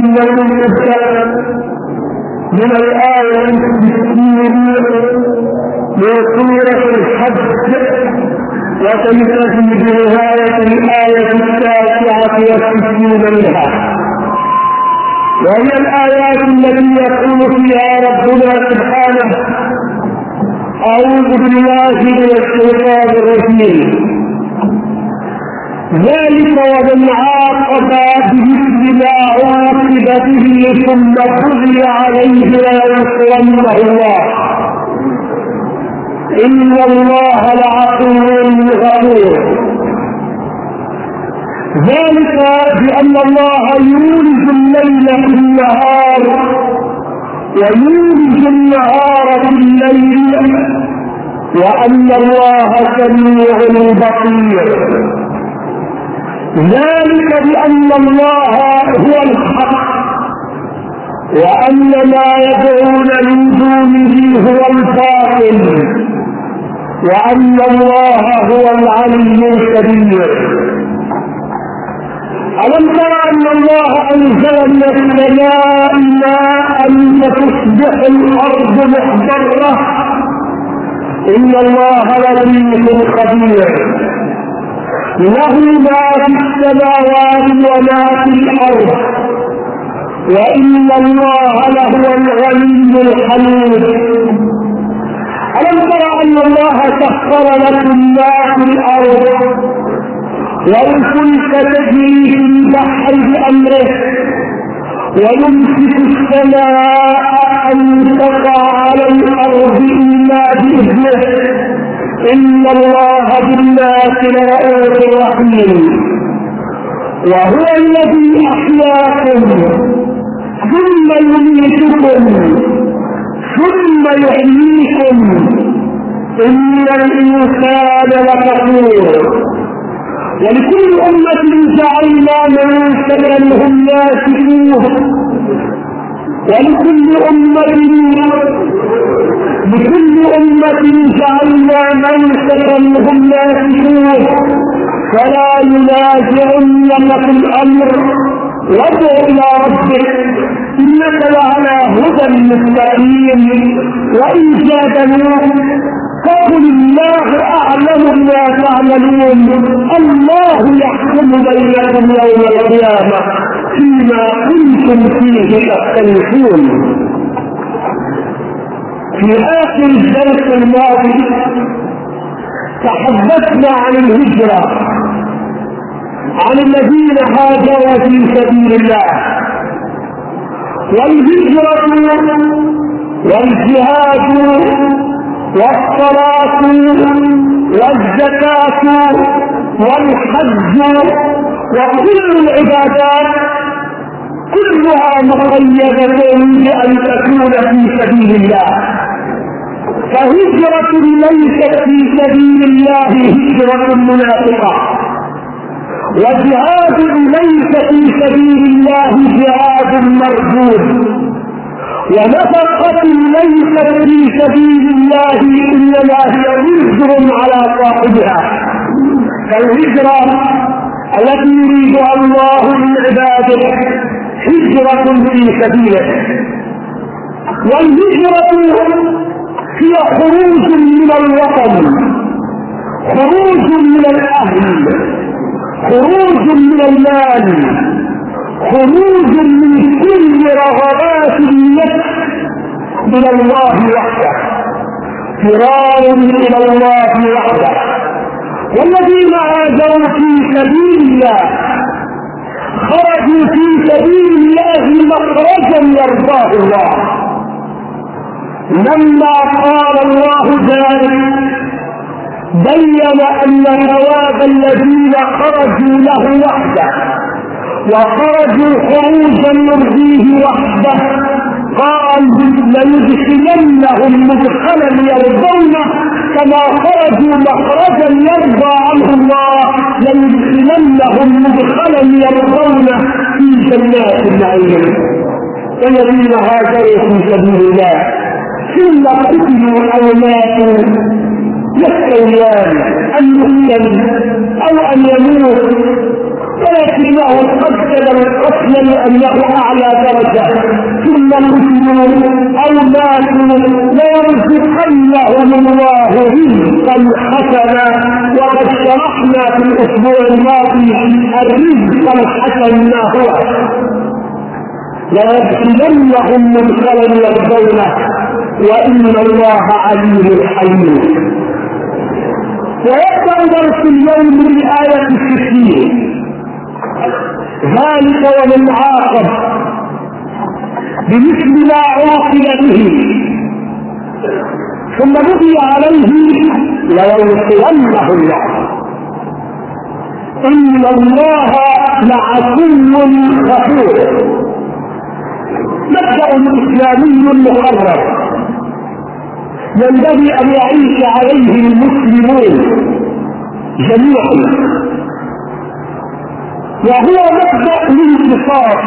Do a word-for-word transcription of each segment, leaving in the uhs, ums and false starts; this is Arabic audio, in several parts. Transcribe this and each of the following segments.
من الآية الستين من سورة الحج، وتنتهي بنهاية الآية التاسعة والستين منها، وهي الآيات التي يقول فيها ربنا سبحانه: أعوذ بالله من الشيطان الرجيم، ذلك ومن عاقب بمثل ما عوقب به ثم بغي عليه لينصرنه الله إن الله لعفو غفور. ذلك بأن الله يولج الليل في النهار ويولج النهار في الليل، وأن الله سميع بصير. ذلك بأن الله هو الحق، وأن ما يدعون من دونه هو الباطل، وأن الله هو العلي الكبير. ألم تر أن الله أنزل من السماء ماء فتصبح الأرض مخضرة؟ إن الله لطيف خبير، له ما في السماوات وما في الأرض، وإن الله لهو الغني الحميد. ألم تر أن الله سخر لكم ما في الأرض والفلك تجري في البحر بأمره، ويمسك السماء أن تقع على الأرض إلا بإذنه، إن الله بالناس لرؤوف رحيم. وهو الذي أحياكم ثم يميتكم ثم يحييكم، إن الإنسان لكفور. ولكل أمة جعلنا منسكا هم ناسكوه، ولكل أمة لكل أمة جعلنا منسكا هم ناسكوه، فلا ينازعنك في الأمر وادع إلى ربك إنك لعلى هدى مستقيم. وإن جادلوك فقل الله أعلم ما تعملون، الله يحكم بينكم يوم القيامة فيما كنتم فيه تختلفون. في آخر الدرس الماضي تحدثنا عن الهجرة، عن الذين هاجروا في سبيل الله، والهجرة والجهاد والصلاة والزكاة والحج وكل العبادات كلها مقيدة بأن تكون في سبيل الله. فهجرة ليست في سبيل الله هجرة منافقة، وجهاد ليس في سبيل الله جهاد مردود، ونفقة ليست في سبيل الله إنما هي وزر على صاحبها. فالهجرة التي يريدها الله من عباده هجرة في سبيله، والهجرة هي خروج من الوطن، خروج من الأهل، خروج من المال، خروج من كل رغبات النفس إلى الله وحده، فرار إلى الله وحده. والذين هاجروا في سبيل الله خرجوا في سبيل الله مخرجا يرضاه الله. لما قال الله ذلك بين أن ثواب الذين خرجوا له وحده وخرجوا خروجا يرضيه وحده، قال لندخلنهم مدخلا يرضونه كما خرجوا مخرجا يرضى عنه الله، لندخلنهم مدخلا يرضونه في جنات النعيم. والذين هاجروا في سبيل الله ثم قتلوا أو ماتوا يستويان أن يقتل أو أن يموت ولكنه قدر القتل لأنه أعلى درجة، ثم قتلوا أو ماتوا ليرزقنهم الله رزقا حسنا. وقد شرحنا في الأسبوع الماضي الرزق الحسن ما هو، ليدخلنهم مدخلا يرضونه وإن الله عليم حليم. ويبدأ درس اليوم بالآية الستين: ذلك ومن عاقب بمثل ما عوقب به ثم بقي عليه لينصرنه الله إن الله لعفو غفور. مبدأ إسلامي مقرر ينبغي أن يعيش عليه المسلمون جميعا، وهو مبدأ الانتصار.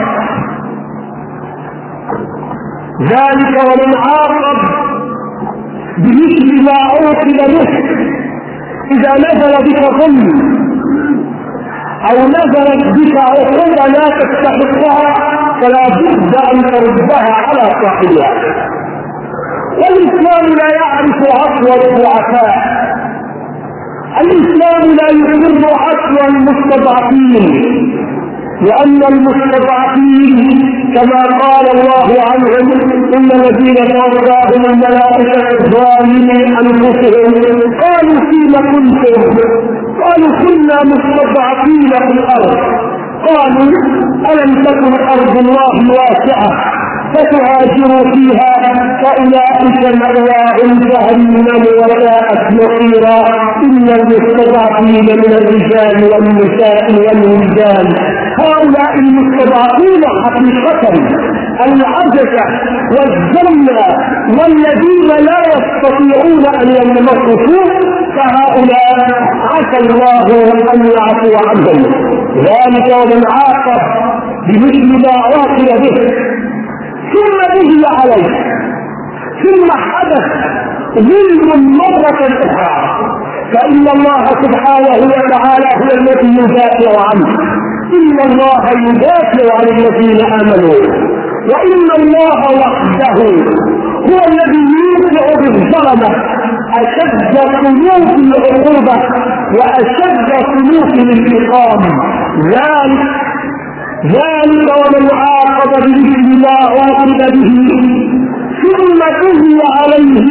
ذلك ومن عاقب بمثل ما عوقب به. إذا نزل بك ظلم أو نزلت بك عقوبة لا تستحقها فلا بد أن تردها على صاحبها. والإسلام لا يعرف عفو الضعفاء، الإسلام لا يقر عفو المستضعفين، لأن المستضعفين كما قال الله عنهم: إن الذين توفاهم الملائكة ظالمي أنفسهم قالوا فيم كنتم؟ قالوا كنا مستضعفين في الأرض. قالوا ألم تكن أرض الله واسعة فتهاجروا فيها فأولئك مأواهم جهنم وساءت مصيرا. إن المستضعفين من الرجال والنساء والولدان، هؤلاء المستضعفين حقيقة العجزة والذلة والذين لا يستطيعون أن ينتصروا، فهؤلاء عسى الله أن يعفو عنهم. ذلك ومن عاقب بمثل ما عوقب به ثم به عليه ثم حدث ظلم مرة أخرى، فإن الله سبحانه وتعالى هو الذي يدافع عنه. إن الله يدافع عن الذين آمنوا، وإن الله وحده هو الذي يوقع بالظلمة أشد سلوك العقوبة وأشد سلوك الانتقام. ذلك ذلك ومن عاقب بمثل ما عوقب به ثم بغي عليه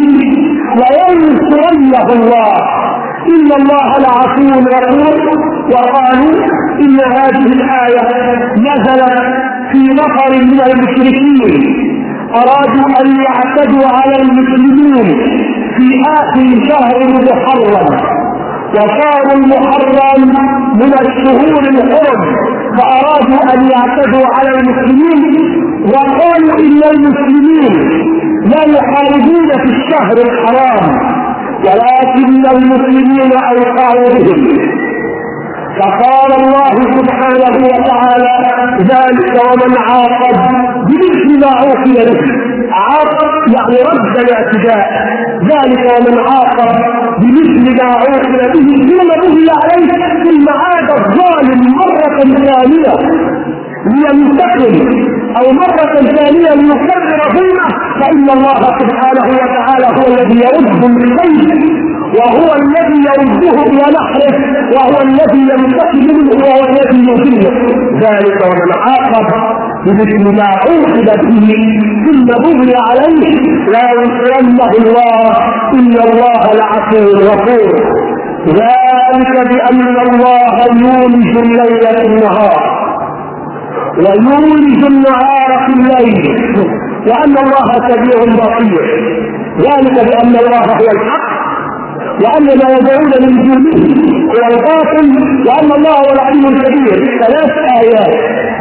لينصرنه الله إن الله لعفو غفور. وقالوا إن هذه الآية نزلت في نفر من المشركين أرادوا أن يعتدوا على المسلمين في آخر شهر محرم، وكان المحرم من الشهور الحرم، فأرادوا أن يعتدوا على المسلمين وقالوا إن المسلمين لا يحاربون في الشهر الحرام ولكن المسلمين أوقعوا بهم. فقال الله سبحانه وتعالى: ذلك ومن عاقب بمثل ما عوقب به. عاقب يعني رد الاعتداء. ذلك ومن عاقب بمثل ما عوقب به ثم بغي عليه ثم عاد الظالم مرة ثانية لينتقم أو مرة ثانية ليكرر ظلمه، فإن الله سبحانه وتعالى هو الذي يرد الخير وهو الذي يرده إلى نحره وهو الذي ينتقم منه وهو الذي يذله. ذلك ومن عاقب بمثل ما عوقب به ثم بغي عليه لا ينصرنه الله إن الله لعفو غفور. ذلك بأن الله يولج الليل في النهار ويولج النهار في الليل وأن الله سميع بصير. ذلك بأن الله هو الحق وأن ما يدعون من دونه هو الباطل وأن الله هو العلي الكبير. ثلاث آيات: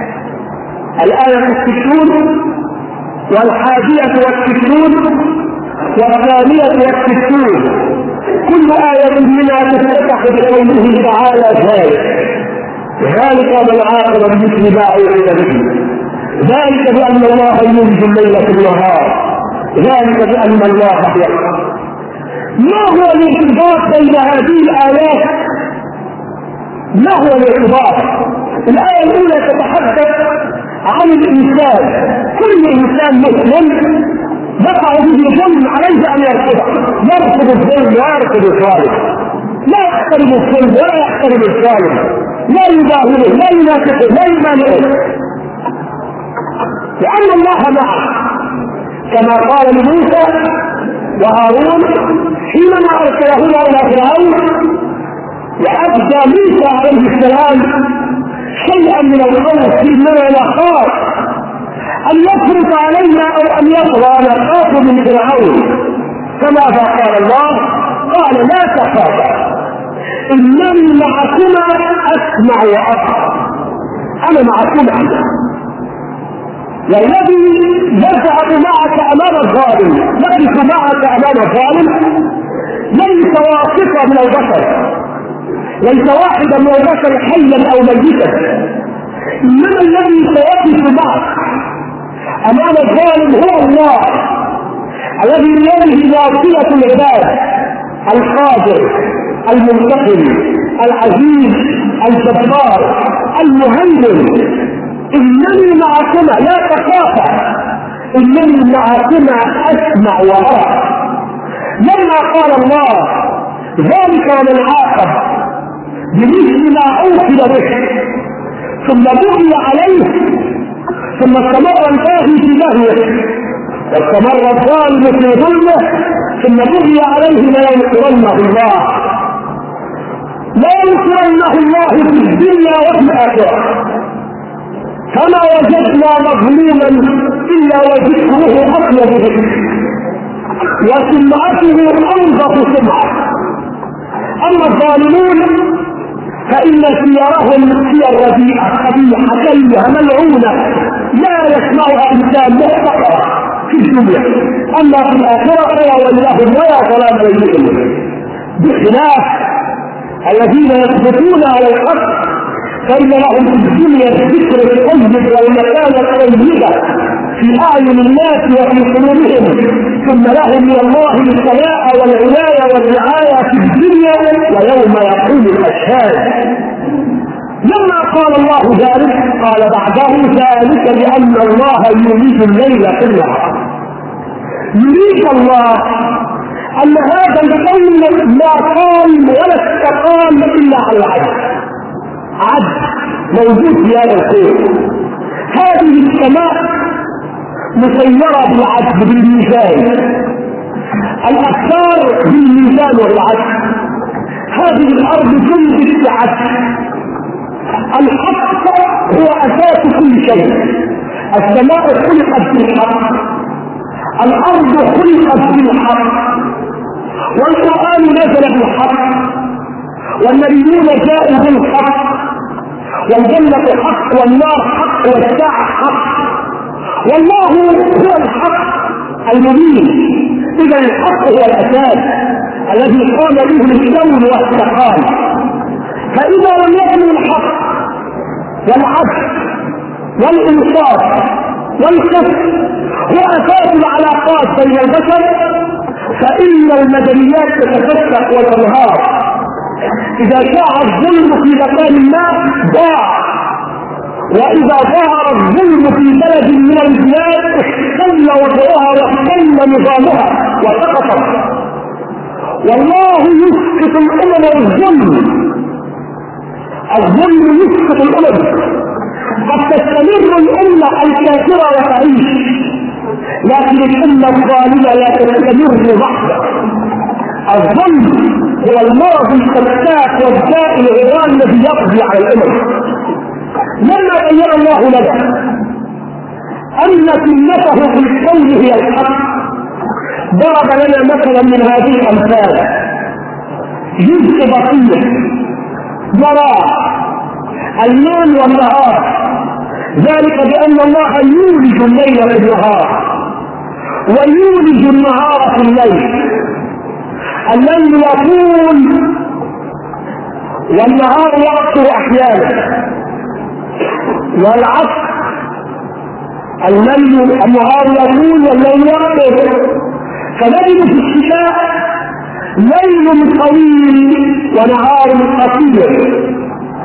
الآية الستون والحادية والستون والثانية والستون، كل آية منها تفتح بقوله تعالى: ذلك ذلك من عاقب بمثل ما عوقب به. ذلك بأن الله يولج الليل في النهار. ذلك بأن الله هو الحق. ما هو الارتباط بين هذه الآيات؟ ما هو الارتباط؟ الآية الأولى تتحدث عن الإنسان، كل إنسان مسلم يقع به ظلم عليه أن يرفضه، يرفض الظلم ويرفض الظالم، لا يحترم الظلم ولا يحترم الظالم، لا يباهله لا ينافقه لا يمانعه، لأن الله معه كما قال لموسى وهارون حينما أرسلهما إلى فرعون وأبدى موسى عليه السلام شيئا من الخوف إننا نخاف أن يفرط علينا أو أن يطغى نخاف من فرعون، كما قال الله قال لا تخافا إنني معكما أسمع وأرى، أنا معكما. والذي يذهب معك أمام الظالم يقف معك أمام الظالم ليس واثقا من البشر، ليس واحدا من البشر حيا أو ميتا، إنما الذي سيقف معك أمام الظالم هو الله الذي بيده ناصية العباد، القادر المنتقم العزيز الجبار المهيمن. إنني معكما لا تخافا إنني معكما أسمع وأرى. لما قال الله ذلك ومن عاقب بمثل ما أوصل به ثم بغي عليه ثم استمر الباغي في بغيه واستمر الظالم في ظلمه ثم بغي عليه لينصرنه الله لينصرنه الله في الدنيا وفي الآخرة. فما وجدنا مظلوما إلا وذكره أطيب ذكر وسمعته أنظف سمعة. أما الظالمون فإن سيرهم سير رديئة قبيحة كريهة ملعونة لا يسمعها إنسان محتقر في الدنيا، أما في الآخرة فلا ولهم ولا ظلام بينهم، بخلاف الذين يثبتون على الحق فإن لهم في الدنيا الذكر الطيب والمكانة الطيبة في أعين الناس وفي قلوبهم، ثم لهم من الله الثناء والعناية والرعاية في الدنيا ويوم يقوم الأشهاد. لما قال الله ذلك قال بعده ذلك لأن الله يريد الليل في النهار. يريد الله أن هذا الكون لا قام ولا استقام إلا على العدل، عدل موجود في هذا الكون. هذه السماء مسيرة بالعدل بالميزان، الأفكار بالميزان والعدل، هذه الأرض جندت بعدل. الحق هو أساس كل شيء، السماء خلقت بالحق، الأرض خلقت بالحق، والقرآن نزل بالحق، والنبيون جاءوا بالحق، والجنة حق والنار حق والساعة حق، والله هو الحق المبين. إذا الحق هو الأساس الذي قام به الكون واستقام. فإذا لم يكن الحق والعدل والإنصاف والكفر هو أساس العلاقات بين البشر فإن المدنيات تتفتح وتنهار. إذا شاع الظلم في مكان ما ضاع، وإذا ظهر الظلم في بلد من البلاد اختل وضعها واختل نظامها وسقطت. والله يسقط الأمم الظلم، الظلم يسقط الأمم. قد تستمر الأمة الكافرة وتعيش، لكن الأمة الظالمة لا تستمر لحظة. الظلم هو المرض الفتاك والداء العظام الذي يقضي على الأمم. لما بين الله لنا أن سنته في الكون هي الحق ضرب لنا مثلا من هذه الأمثال. جزء بسيط يرى الليل والنهار، ذلك بأن الله يولج الليل في النهار ويولج النهار في الليل. الليل يطول والنهار يقصر أحيانا، والعصر الليل النهار يطول والليل يقصر. فنجد في الشتاء ليل طويل ونهار قصير،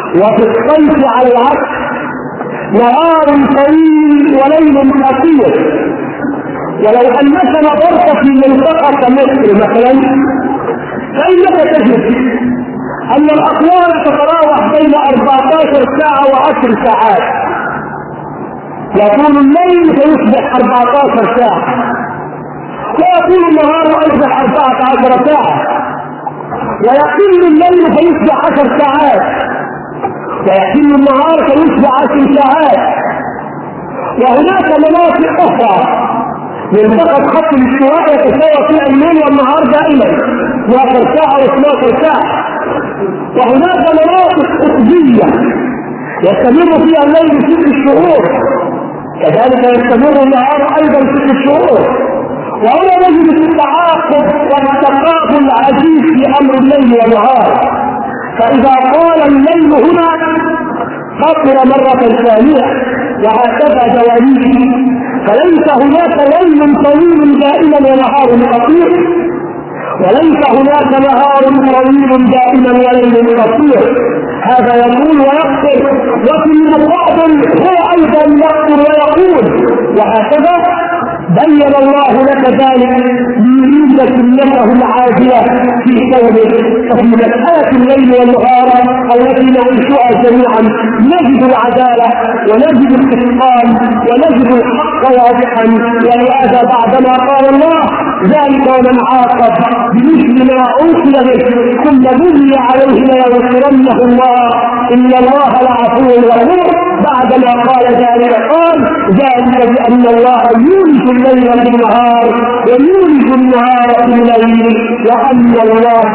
وفي الصيف على العكس نهار طويل وليل قصير. ولو انك نظرت في منطقه مصر مثلا فانك تجد ان الاطوال تتراوح بين اربعة عشر ساعه وعشر ساعات. يكون الليل فيصبح أربعة عشر ساعه، ويكون النهار فيصبح أربعة عشر ساعه، ويقل الليل فيصبح عشر ساعات، ويقل النهار فيصبح عشر ساعات. وهناك مناطق اخرى منطقه خط الاستواء يتساوى فيها الليل والنهار دائما اثنتا عشرة ساعه واثنتا عشرة ساعه. وهناك مناطق قطبيه يستمر فيها الليل ست شهور، كذلك يستمر النهار ايضا ست شهور. وهنا نجد التعاقب والتقابل العجيب في امر الليل والنهار. فاذا قال الليل هنا قصر مرة ثانية وهكذا دواليب، فليس هناك ليل طويل دائما ونهار قصير، وليس هناك نهار طويل دائما وليل قصير. هذا يقول ويقصر، وفي المقابل هو ايضا يقصر ويقول، وهكذا بين الله لك ذلك ليريد سنته العاجله في كونه. ففي مساله الليل والنهار التي نعيشها جميعا نجد العداله ونجد الاتقان ونجد الحق واضحا. ولهذا بعدما قال الله ذلك ومن عاقب بمثل ما عوقب به ثم بني عليه ليغفرنه الله ان الله لعفو غفور، بعدما قال ذلك قال ذلك بان الله يولج الليل في النهار ويولج النهار في الليل وان الله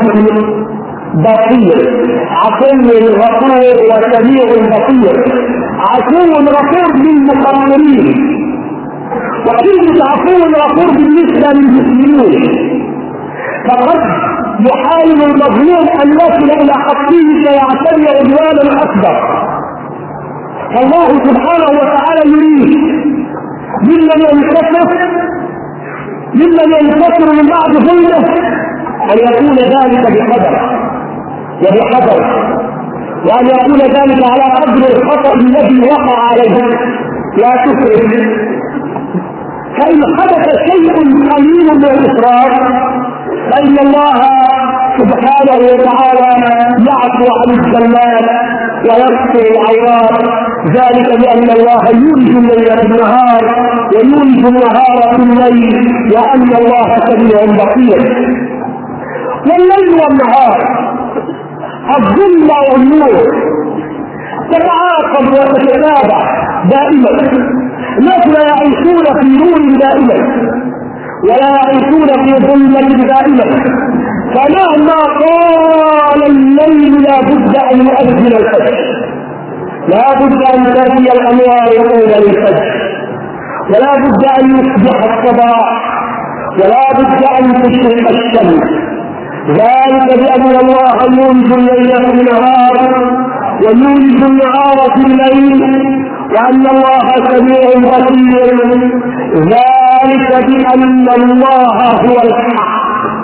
بصير عفو غفور وسميع بصير. عفو غفور للمقررين، وكلمة عفو غفور بالنسبة للمسلمين. فقد يحاول المظلوم ان يصل الى حقه فيعتدي عدوانا اكبر. فالله سبحانه وتعالى يريد ممن ينتصر ممن ينتصر من بعد ظلمه ان يكون ذلك بقدر وبقدر، وان يكون ذلك على قدر الخطأ الذي وقع عليه. لا تفرق، فإن حدث شيء قليل من الإسراف فإن الله سبحانه وتعالى يعفو عن الزلات ويغفر العورات. ذلك بأن الله يولج الليل في النهار ويولج النهار في الليل وأن الله سميع بصير. والليل والنهار الظل والنور تتعاقب وتتتابع دائما. الناس لا يعيشون في نور دائما ولا يعيشون في ظلمة دائما، فمهما طال الليل لا بد ان يؤذن الفجر، لا بد ان تأتي الانوار الاولى للفجر، ولا بد ان يصبح الصباح، ولا بد ان تشرق الشمس. ذلك بان الله يولج الليل في النهار ويولج النهار في الليل وأن الله سميع بصير. ذلك بأن الله هو الحق،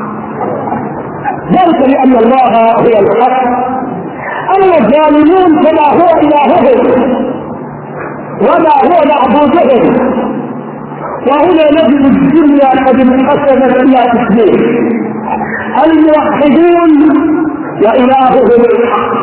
ذلك بأن الله هو الحق. أما الظالمون فما هو إلههم وما هو معبودهم. وهنا نجد الدنيا قد انقسمت إلى قسمين: الموحدون وإلههم الحق،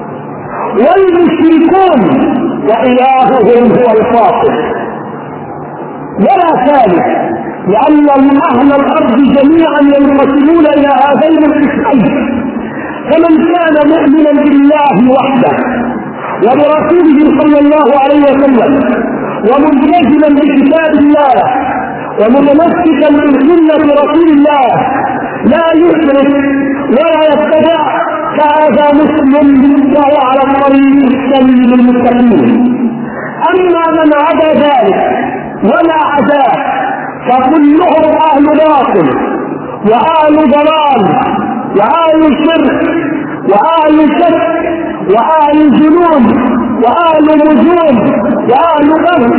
والمشركون وإلههم هو الفاصل. ولا ثالث، لأن أهل الأرض جميعا ينقسمون إلى هذين القسمين. فمن كان مؤمنا بالله وحده وبرسوله صلى الله عليه وسلم وملتزما بكتاب الله ومتمسكا بسنة رسول الله لا يشرك ولا يتبع، فهذا مسلم وهو على الطريق السليم المستقيم. اما من عدا ذلك ولا عداه فكلهم اهل باطل واهل ضلال واهل شرك واهل شك واهل جنون واهل نجوم واهل غم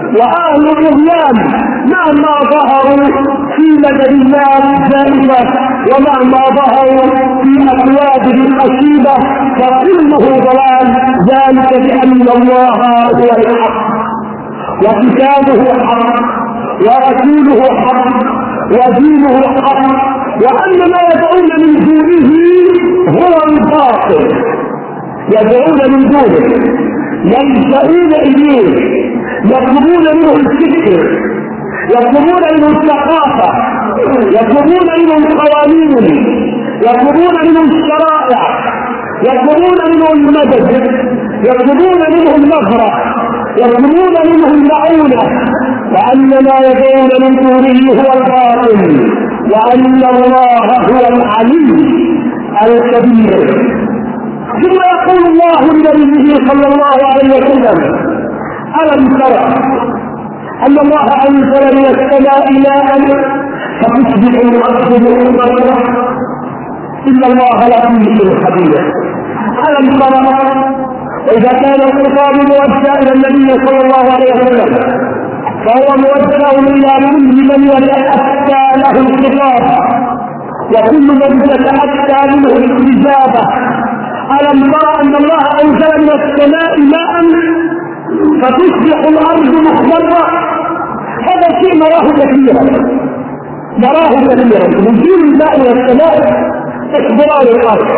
وأهل الطغيان مهما ظهروا في مدنيات زائفة ومهما ظهروا في أكواد الأشيبة فكله ضلال، ذلك بأن الله هو الحق وكتابه حق ورسوله حق ودينه حق، وأن ما يدعون من دونه هو الباطل. يدعون من دونه، يلجؤون إليه، يطلبون منه الفكر، يطلبون منه الثقافة، يطلبون منه القوانين، يطلبون منه الشرائع، يطلبون منه المدد، يطلبون منه النظرة، يطلبون منه المعونة، وأن ما يدعون من دونه هو الباطل، وأن الله هو العلي الكبير. ثم يقول الله لنبيه صلى الله عليه وسلم: ألم ترى أن الله أنزل من السماء ماء فتصبح الأرض مخضرة إن الله لطيف خبير. ألم ترى؟ إذا كان الخطاب موجه إلى النبي صلى الله عليه وسلم فهو موجه إلى كل من يتأتى له الخطاب وكل من يتأتى منه الاستجابة. ألم ترى أن الله أنزل من السماء ماء فتصبح الأرض مخضرة؟ هذا شيء نراه كثيرا، نراه كثيرا نزول الماء من السماء إخضرار الأرض،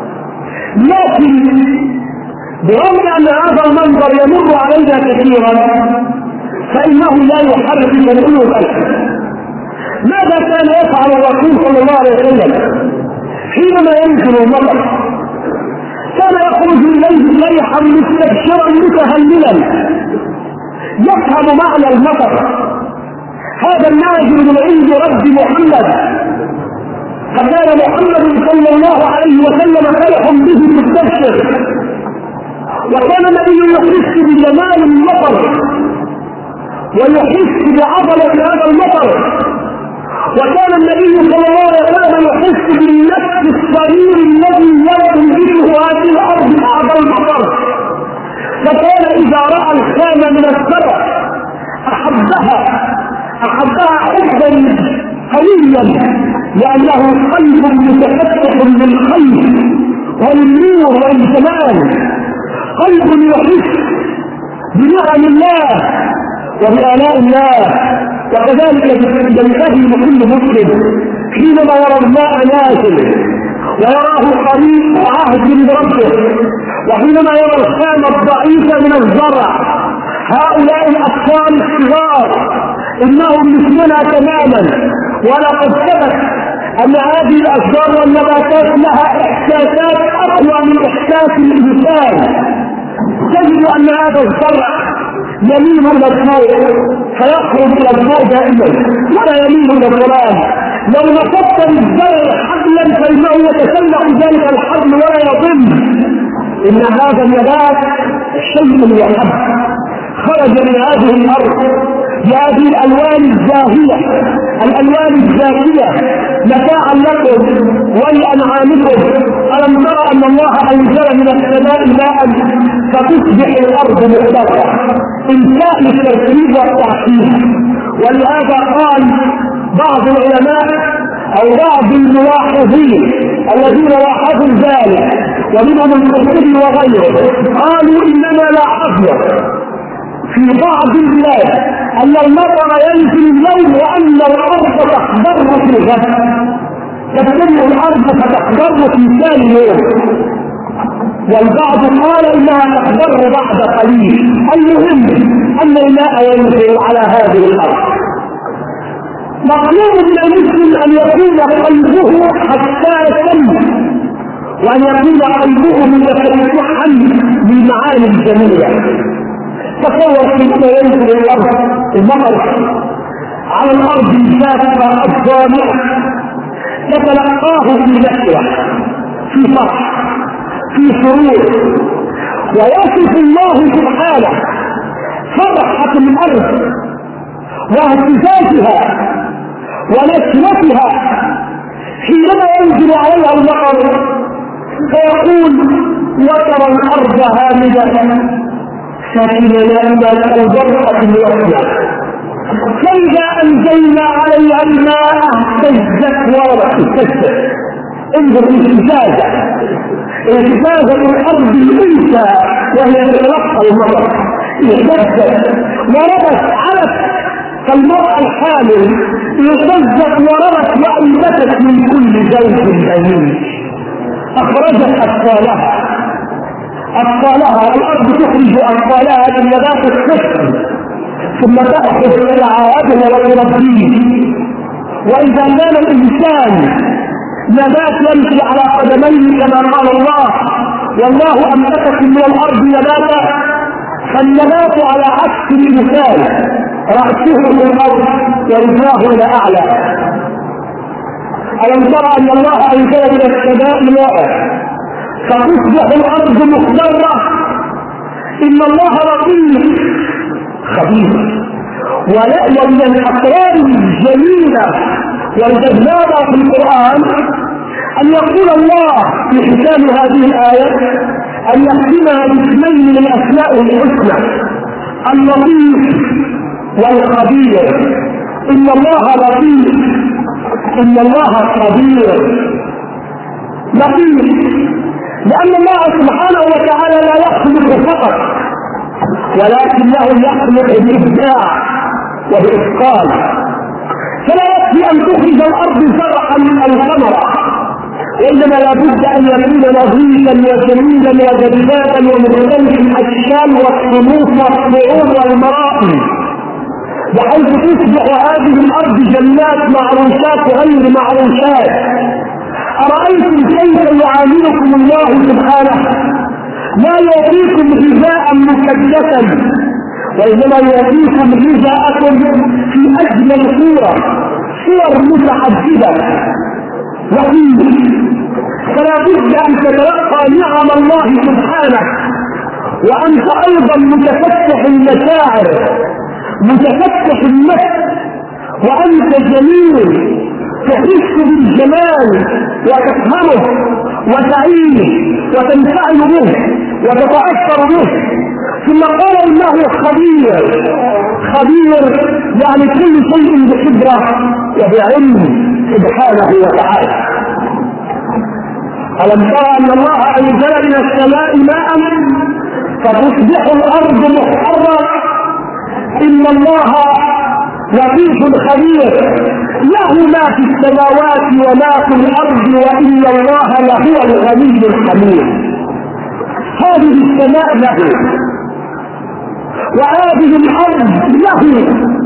لكن برغم أن هذا المنظر يمر علينا كثيرا فإنه لا يحرك القلوب أبدا. ماذا كان يفعل الرسول صلى الله عليه وسلم حينما ينزل المطر؟ كان يخرج إليه ريحا مستبشرا متهللا يفهم معنى المطر، هذا النازل من عند رب محمد، فكان محمد صلى الله عليه وسلم فرح به مستبشر، وكان النبي يحس بجمال المطر ويحس بعظمة هذا المطر، وكان النبي صلى الله عليه وسلم يحس بالنفس الصغير الذي ينزله هذه الارض بعد المطر، فكان اذا راى الخامه من السماء احبها احبها حبا قويا، لانه قلب متفتح للخير والنور والجمال، قلب يحس بنعم الله وبآلاء الله. وكذلك ينتهي لكل مسلم حينما يرى الماء نازل ويراه قريب عهد من ربه، وحينما يرى الخامة الضعيفة من الزرع، هؤلاء الأطفال الصغار إنهم مثلنا تماما، ولقد ثبت أن هذه الأشجار والنباتات لها إحساسات أقوى من إحساس الإنسان. تجد أن هذا الزرع يميل الى الضوء فيخرج الى الضوء دائما ولا يميل الى الظلام. لو نصبت بالزرع حبلا فانه يتسلق ذلك الحبل ولا يضل. ان هذا النبات شيء يحب خرج من هذه الارض بهذه الالوان الزاهيه الالوان الزاكيه متاعا لكم ولانعامكم. الم ترى ان الله انزل من السماء ماء فتصبح الارض مخضره، انشاء للترتيب والتعقيد. ولهذا قال بعض العلماء او بعض الملاحظين الذين لاحظوا ذلك ومنهم القرطبي وغيره قالوا اننا لاحظنا في بعض البلاد ان المطر ينزل الليل وان الارض تخضر في الغد، تبتدئ الارض فتخضر في ثاني يوم، والبعض قال انها تخضر بعد قليل. المهم ان الماء ينزل على هذه الارض. مطلوب من المسلم ان يكون قلبه حساسا وان يكون قلبه متفتحا للمعاني الجميله. تصور كيف ينزل الارض المطر على الارض الجافه الضامعه تتلقاه في نشوه في فرح في سرور، ويصف الله سبحانه فرحه الارض واهتزازها ونشوتها حينما ينزل عليها المطر، فيقول وترى الارض هامده سكننا إلى البرقة الوحدة فإذا أنزلنا عليها الماء اهتزت وربت اهتزت. انظر الإهتزازة اهتزازة الأرض الأنثى وهي تتلقى المطر اهتزت وربت علت كالمرأة الحامل اهتزت وربت وأنبتت من كل زوج بهيج أخرجت أطفالها أطفالها. الأرض تخرج أطفالها من نبات الصفر ثم تأخذ العائدها وتربيه. وإذا كان الإنسان نبات يمشي على قدميه كما قال الله والله أنبتكم من الأرض نباتا، فالنبات على عكس الإنسان رأسه من الأرض ورجلاه إلى أعلى. ألم ترى أن الله أنزل من السماء ماء فتصبح الأرض مخضرة؟ إن الله لطيف خبير. ومن الأسرار الجميلة والجذابة في القرآن أن يقول الله في ختام هذه الآية أن يختمها باسمين من أسمائه الحسنى اللطيف والخبير. إن الله لطيف، إن الله خبير. لطيف لأن الله سبحانه وتعالى لا يخلق فقط ولكنه يخلق بإبداع وبإتقان. فلا يكفي أن تخرج الأرض زرعا أو ثمرة، وإنما لابد أن يكون نظيفا وجميلا وجذابا ومختلف الأشكال والصنوف والصعود والمرائي، بحيث تصبح هذه الأرض جنات معروشات غير معروشات. أرأيتم كيف يعاملكم الله سبحانه؟ لا يعطيكم غذاء مكدسا وإنما يعطيكم غذاءكم في أجمل صورة، صور متعددة وفيه. فلا بد أن تتلقى نعم الله سبحانه وأنت أيضا متفتح المشاعر متفتح النفس وأنت جميل تحس بالجمال وتفهمه وتعيه وتنفعل به وتتأثر به. ثم قال إنه خبير. خبير يعني كل شيء بخبرة وبعلم سبحانه وتعالى. ألم ترى أن الله أنزل من السماء ماء فتصبح الأرض محررة؟ إن الله لطيف خبير له ما في السماوات وما في الأرض وإن الله لهو الغني الحميد. هذه السماء له وهذه الأرض له،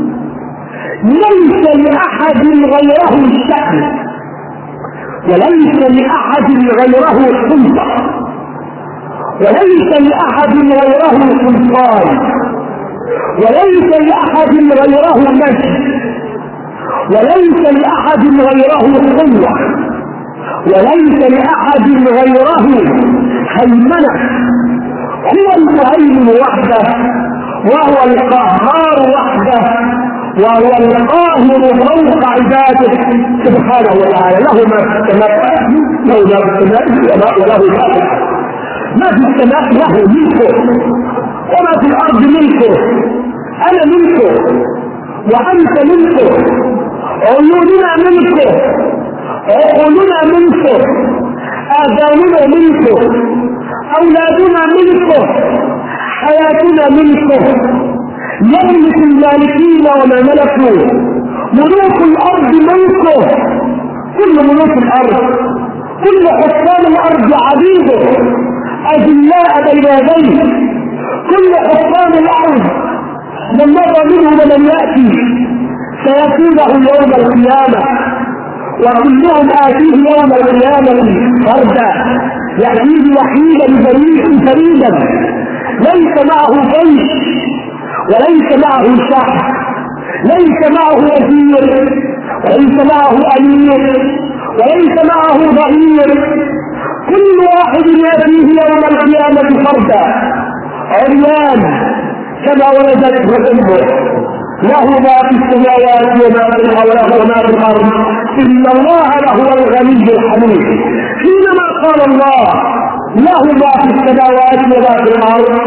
ليس لأحد غيره الشأن وليس لأحد غيره السلطة وليس لأحد غيره سلطان وليس لأحد غيره مجد وليس لأحد غيره قوة وليس لأحد غيره هيمنة. هو المهيمن وحده وهو القهار وحده وهو القاهر فوق عباده سبحانه وتعالى. له ما في السماء له ما في السماء وله ما في الأرض. ما في السماء له ملكه وما في الأرض ملكه. أنا ملكه وأنت ملكه، عيوننا ملكه، عقولنا ملكه، آذاننا ملكه، أولادنا ملكه، حياتنا ملكه. يملك المالكين وما ملكوا. ملوك الأرض ملكه، كل ملوك الأرض كل حكام الأرض عبيده أذلاء بين يديه. كل حكام الأرض من مضى منه ومن يأتي سيكونه يوم القيامة وكلهم آتيه يوم القيامة فردا، يأتيه وحيدا فريدا ليس معه جيش وليس معه شعب، ليس معه وزير وليس معه أمير وليس معه ظهير. كل واحد يأتيه يوم القيامة فردا عريان كما ولدته امه، له ما في السماوات وما في الارض وما في الارض. ان الله لهو الغني الحميد. حينما قال الله له ما في السماوات وما في الارض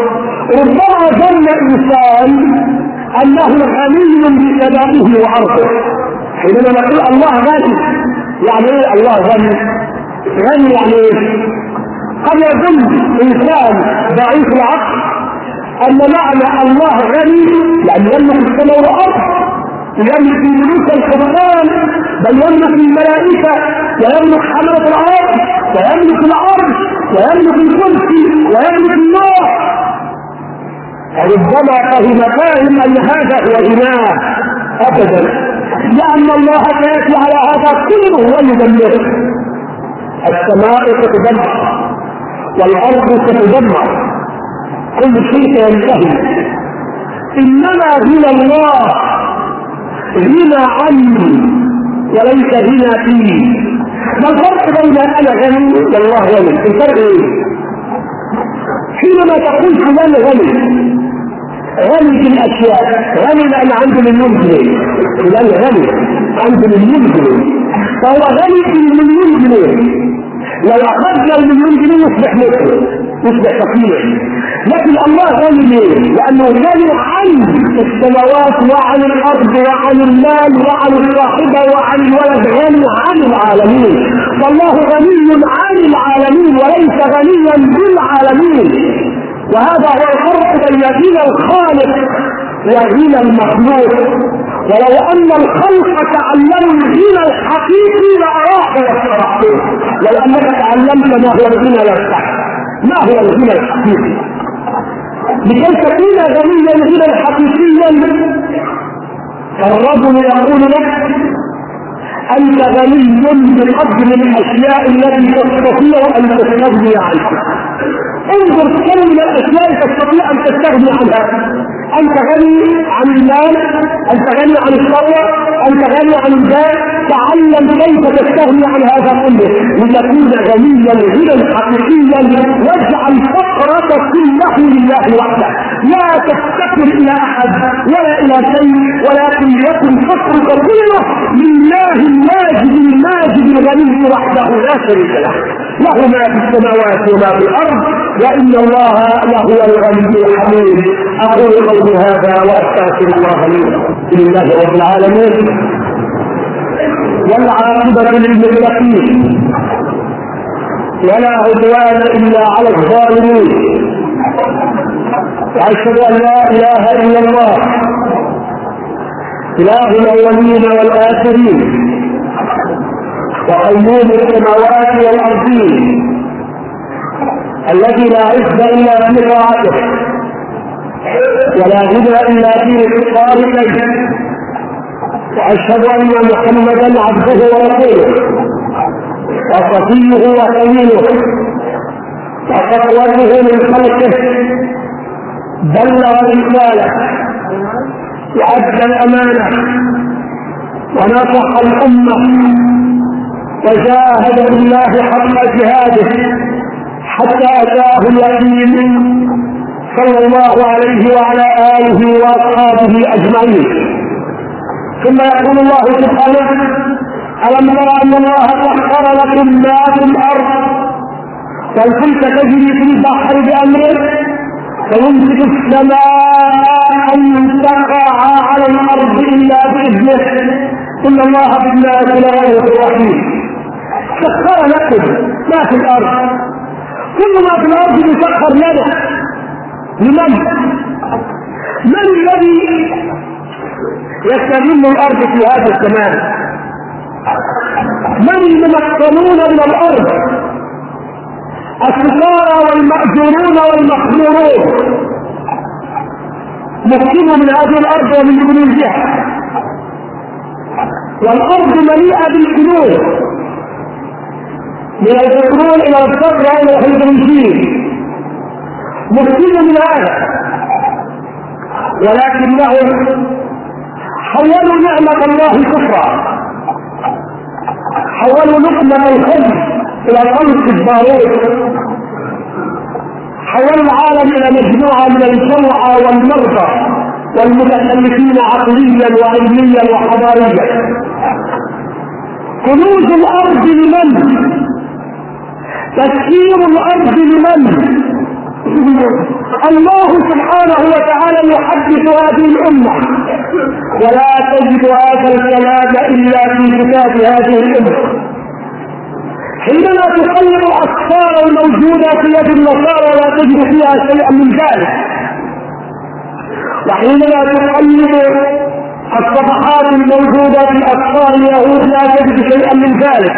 ربما ظن الانسان انه غني بسمائه وارضه. حينما نقول الله غني يعني ايه؟ الله غني غني يعني ايه؟ قد يظن انسان ضعيف العقل ان معنى الله غني يعني يملك السماء والارض، يملك ملوك الحكام، بل يملك الملائكه، ويملك حمله الارض، ويملك الارض، ويملك الكرسي، ويملك النار. ربما فهم فاهم ان هذا هو اله ابدا، لان الله سياتي على هذا كله ويدمره. السماء ستدمر والارض ستدمر، كل شيء ينتهي. انما غنى الله غنى عني وليس غنى فيه. ما الفرق بين انا غني والله غني؟ الفرق ايه؟ حينما تقول فلان غني غني في الاشياء، غني لان عنده مليون جنيه، فلان غني عنده مليون جنيه فهو غني في المليون جنيه. لو اخذنا المليون جنيه يصبح مثله، يصبح فقير. لكن الله غني ليه؟ لانه غني عن السماوات وعن الارض وعن المال وعن الصاحبه وعن الولد، غني عن العالمين. فالله غني عن العالمين وليس غنيا بالعالمين. وهذا هو الفرق بين غنى الخالق وغنى المخلوق. ولو ان الخلق تعلموا الغنى الحقيقي لاراحوا واستراحوا. لو انك تعلمت ما هو الغنى لاستحق. ما هو الغنى الحقيقي؟ لكي تكون غنيا غنى حقيقيا فالرجل يقول لك انت غني بقدر الاشياء التي تستطيع ان تستغني عنها. انظر كم من الاشياء تستطيع ان تستغني عنها. انت غني عن المال، انت غني عن الثروه، انت غني عن الجاه. تعلم كيف تستغني عن هذا كله لتكون غنيا غنى حقيقيا. واجعل فقرك كله لله وحده، لا تفتقر الى احد ولا الى شيء، ولكن يكن فقرك كله لله الواجد الماجد الغني وحده لا شريك له، له ما في السماوات وما في الارض، وان الله لهو الغني الحميد. اقول قولي هذا واستغفر الله لي لله رب العالمين، والعاقبة للمتقين، ولا عدوان الا على الظالمين. واشهد ان لا اله الا الله اله الاولين والاخرين وقيوم السماوات والارضين الذي لا عز الا في طاعته ولا غنى الا في اتصال اليه. واشهد ان محمدا عبده ورسوله وصفيه وخليله وصفوته من خلقه، بلغ الرساله وادى الامانه ونصح الامه وجاهد بالله حق جهاده حتى اتاه اليقين صلى الله عليه وعلى اله واصحابه اجمعين. ثم يقول الله سبحانه: ألم تر أن الله سخر لكم ما في الأرض والفلك تجري في البحر بأمره فيمسك السماء أن تقع على الأرض إلا بإذنه إن الله بالناس لرؤوف رحيم. سخر لكم ما في الأرض، كل ما في الأرض يسخر لنا. لمن؟ من الذي يستلم الارض في هذا الزمان؟ من الممكنون من الارض؟ السفارى والمأجورون والمخزورون مكنوا من هذه الارض ومن كنوزها، والارض مليئه بالكنوز من البترول الى الصفر الى الهيدروجين، مكنوا من هذا، ولكنهم حولوا نعمة الله كفرا، حولوا لقمة الخبز الى قلب البارود، حولوا العالم الى مجموعة من الجوعى والمرضى والمتخلفين عقليا وعلميا وحضاريا. كنوز الارض لمن؟ تسخير الارض لمن؟ الله سبحانه وتعالى يحدث هذه الأمة، ولا تجد هذا الكلام إلا في كتاب هذه الأمة. حينما تقلب الأسفار الموجودة في يد النصارى لا تجد فيها شيئا من ذلك، وحينما تقلب الصفحات الموجودة في أسفار اليهود لا تجد شيئا من ذلك،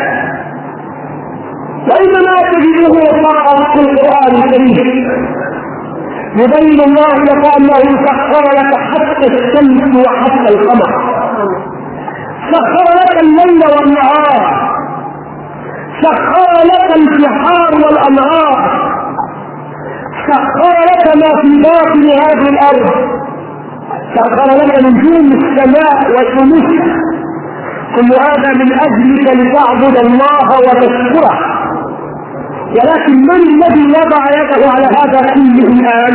وإنما تجده فقط في القرآن الكريم. يبين الله لك أنه سخر لك حتى الشمس وحتى القمر، سخر لك الليل والنهار، سخر لك البحار والأنهار، سخر لك ما في باطن هذه الأرض، سخر لك نجوم السماء وشمسها، كل هذا من أجلك لتعبد الله وتشكره. ولكن من الذي وضع يده على هذا كله الآن؟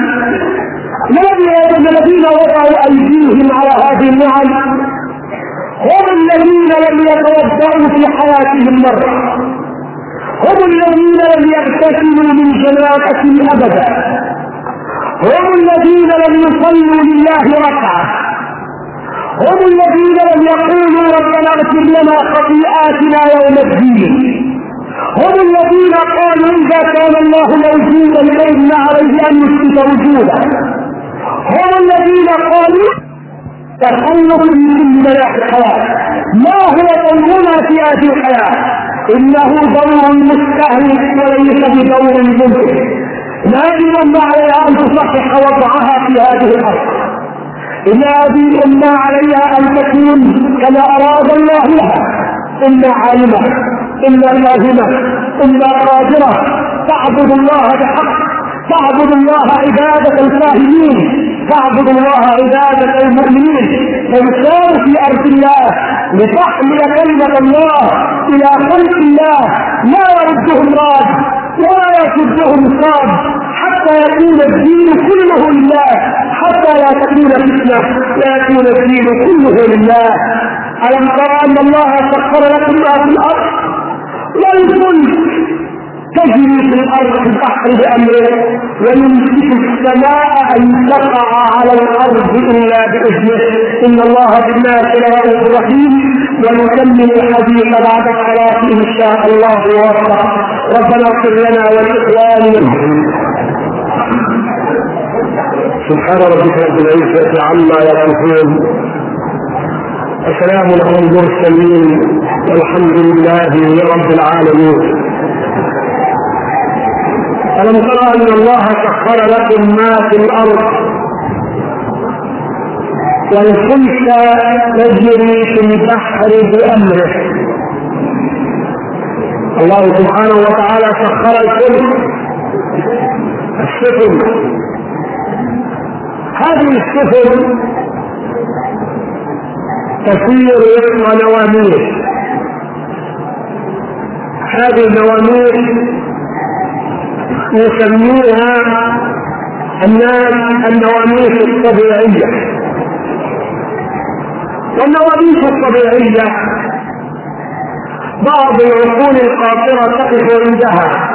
الذين وضعوا أيديهم على هذه النعم هم الذين لم يتوضأوا في حياتهم مرة، هم الذين لم يغتسلوا من جنابة أبدا، هم الذين لم يصلوا لله ركعة، هم الذين لم يقولوا ربنا اغفر لنا خطيئاتنا يوم الدين، هم الذين قالوا إذا كان الله موجودا فإن عليه أن يثبت وجوده، هم الذين قالوا تخلص من ملاك الحياة. ما هو دورنا في هذه الحياة؟ إنه دور مستهلك وليس بدور ممكن. لازم عليها أن تصحح وضعها في هذه الأرض. إن هذه الأمة عليها أن تكون كما أراد الله لها، إما عالمة إلا لازمة إلا قادرة تعبد الله بحق، تعبد الله عبادة الفاهمين، تعبد الله عبادة المؤمنين، تنسار في أرض الله لتحمل كلمة الله إلى خلق الله، لا يردهم راد ولا يسدهم صاد، حتى يكون الدين كله لله، حتى لا تكون فتنة، لا يكون الدين كله لله. ألم ترى أن الله سخر لكم ما في الأرض والفلك تجري في الأرض في البحر بأمره، ويمسك السماء أن تقع على الأرض إلا بإذنه، إن الله بالناس لرؤوف رحيم. ونكمل الحديث بعد الصلاة إن شاء الله وفق. ربنا اغفر لنا ولإخواننا. سبحان ربك رب العزة عما يصفون، السلام على المرسلين، والحمد لله رب العالمين. ألم ترى أن الله سخر لكم ما في الأرض والفلك تجري في البحر بأمره. الله سبحانه وتعالى سخر الفلك، السفن. هذه السفن تسير وفق نواميس، هذه النواميس يسميها الناس النواميس الطبيعية. والنواميس الطبيعية بعض العقول القاصرة تقف عندها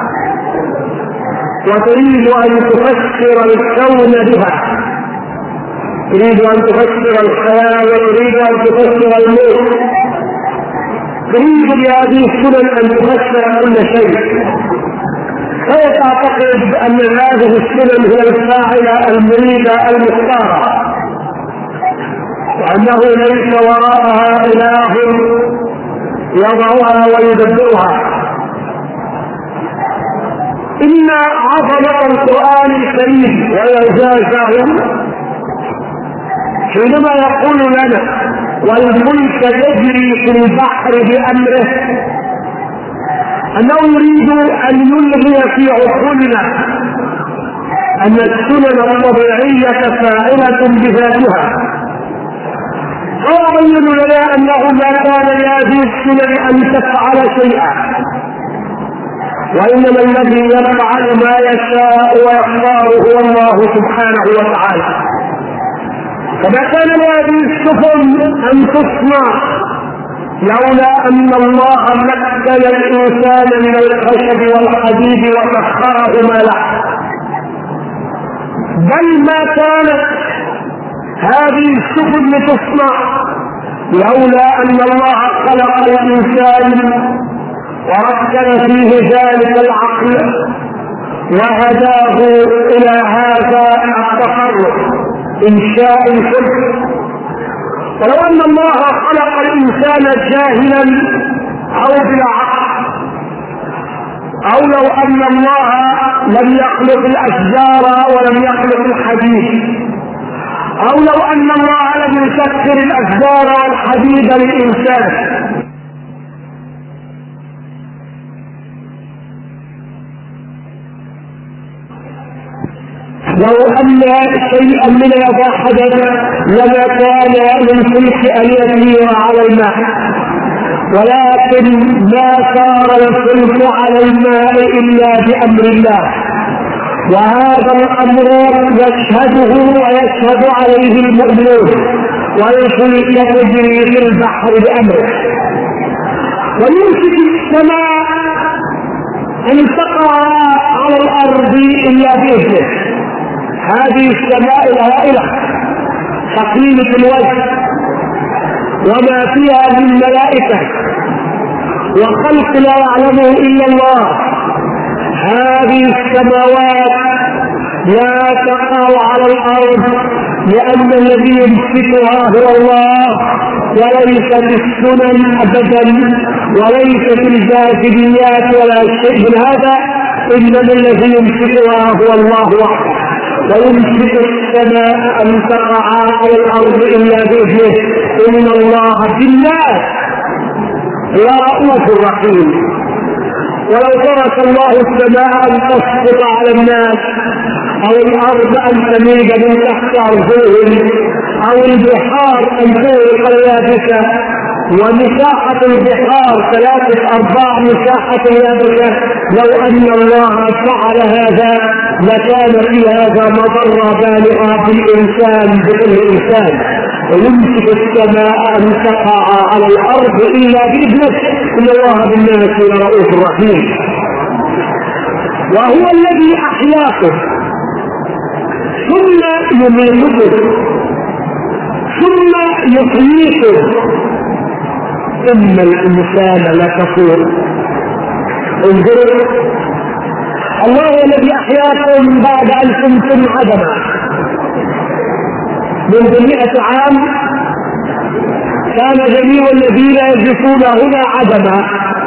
وتريد أن تفسر الكون بها، تريد أن تفسر الحياة وتريد أن تفسر الموت، تريد بهذه السنن أن تفسر كل شيء. فهي تعتقد أن هذه السنن هي الفاعلة المريدة المختارة، وأنه ليس وراءها إله يضعها ويدبرها. إن عظمة القرآن الكريم وإعجازه حينما يقول لنا والفلك يجري في البحر بأمره، أنه يريد أن يلغي في عقولنا أن السنن الطبيعية فاعلة بذاتها، ويبين لنا أنه ما كان لهذه السنن أن تفعل شيئا، وإنما الذي يفعل ما يشاء ويختار هو الله سبحانه وتعالى. فما كان لهذه السفن أن تصنع لولا أن الله مكن الإنسان من الخشب والحديد وسخرهما له. بل ما كانت هذه السفن لتصنع لولا أن الله خلق الإنسان وركب فيه ذلك العقل وهداه إلى هذا التصرف إنشاء الفلك. ولو أن الله خلق الإنسان جاهلا أو بلا عقل، أو لو أن الله لم يخلق الأشجار ولم يخلق الحديد، أو لو أن الله لم يسخر الأشجار والحديد للإنسان، لو أن شيئا من هذا حدث لما كان للفلك أن يسير على الماء، ولكن ما صار الفلك على الماء إلا بأمر الله، وهذا الأمر يشهده ويشهد عليه المؤمنون، والفلك تجري في البحر بأمره. ويمسك السماء أن تقع على الأرض إلا بإذنه. هذه السماء الهائلة ثقيلة الوجه وما فيها من ملائكة وخلق لا يعلمه إلا الله، هذه السماوات لا تقع على الأرض لأن الذي يمسكها هو الله، وليس في السنن أبدا، وليس في الجاذبيات ولا شيء من هذا، إنما الذي يمسكها هو الله وحده. ويمسك السماء أن تقع على الأرض إلا بإذنه، إن الله بالناس لرؤوف رحيم. ولو ترك الله السماء أن تسقط على الناس، أو الأرض أن تميد من تحت أرضهم، أو البحار أن تغرق اليابسة، ومساحة البحار ثلاثة أرباع مساحة اليابسة، لو أن الله فعل هذا لكان في هذا مضرة بالغة بالإنسان بكل إنسان. ويمسك السماء أن تقع على الأرض إلا بإذنه، إن الله بالناس لرؤوف رحيم. وهو الذي أحياكم ثم يميتكم ثم يحييكم، إن الإنسان لكفور. انظروا، الله الذي أحياكم بعد أن كنتم عدما منذ مئة عام، كان جميع الذين يجلسون هنا عدما،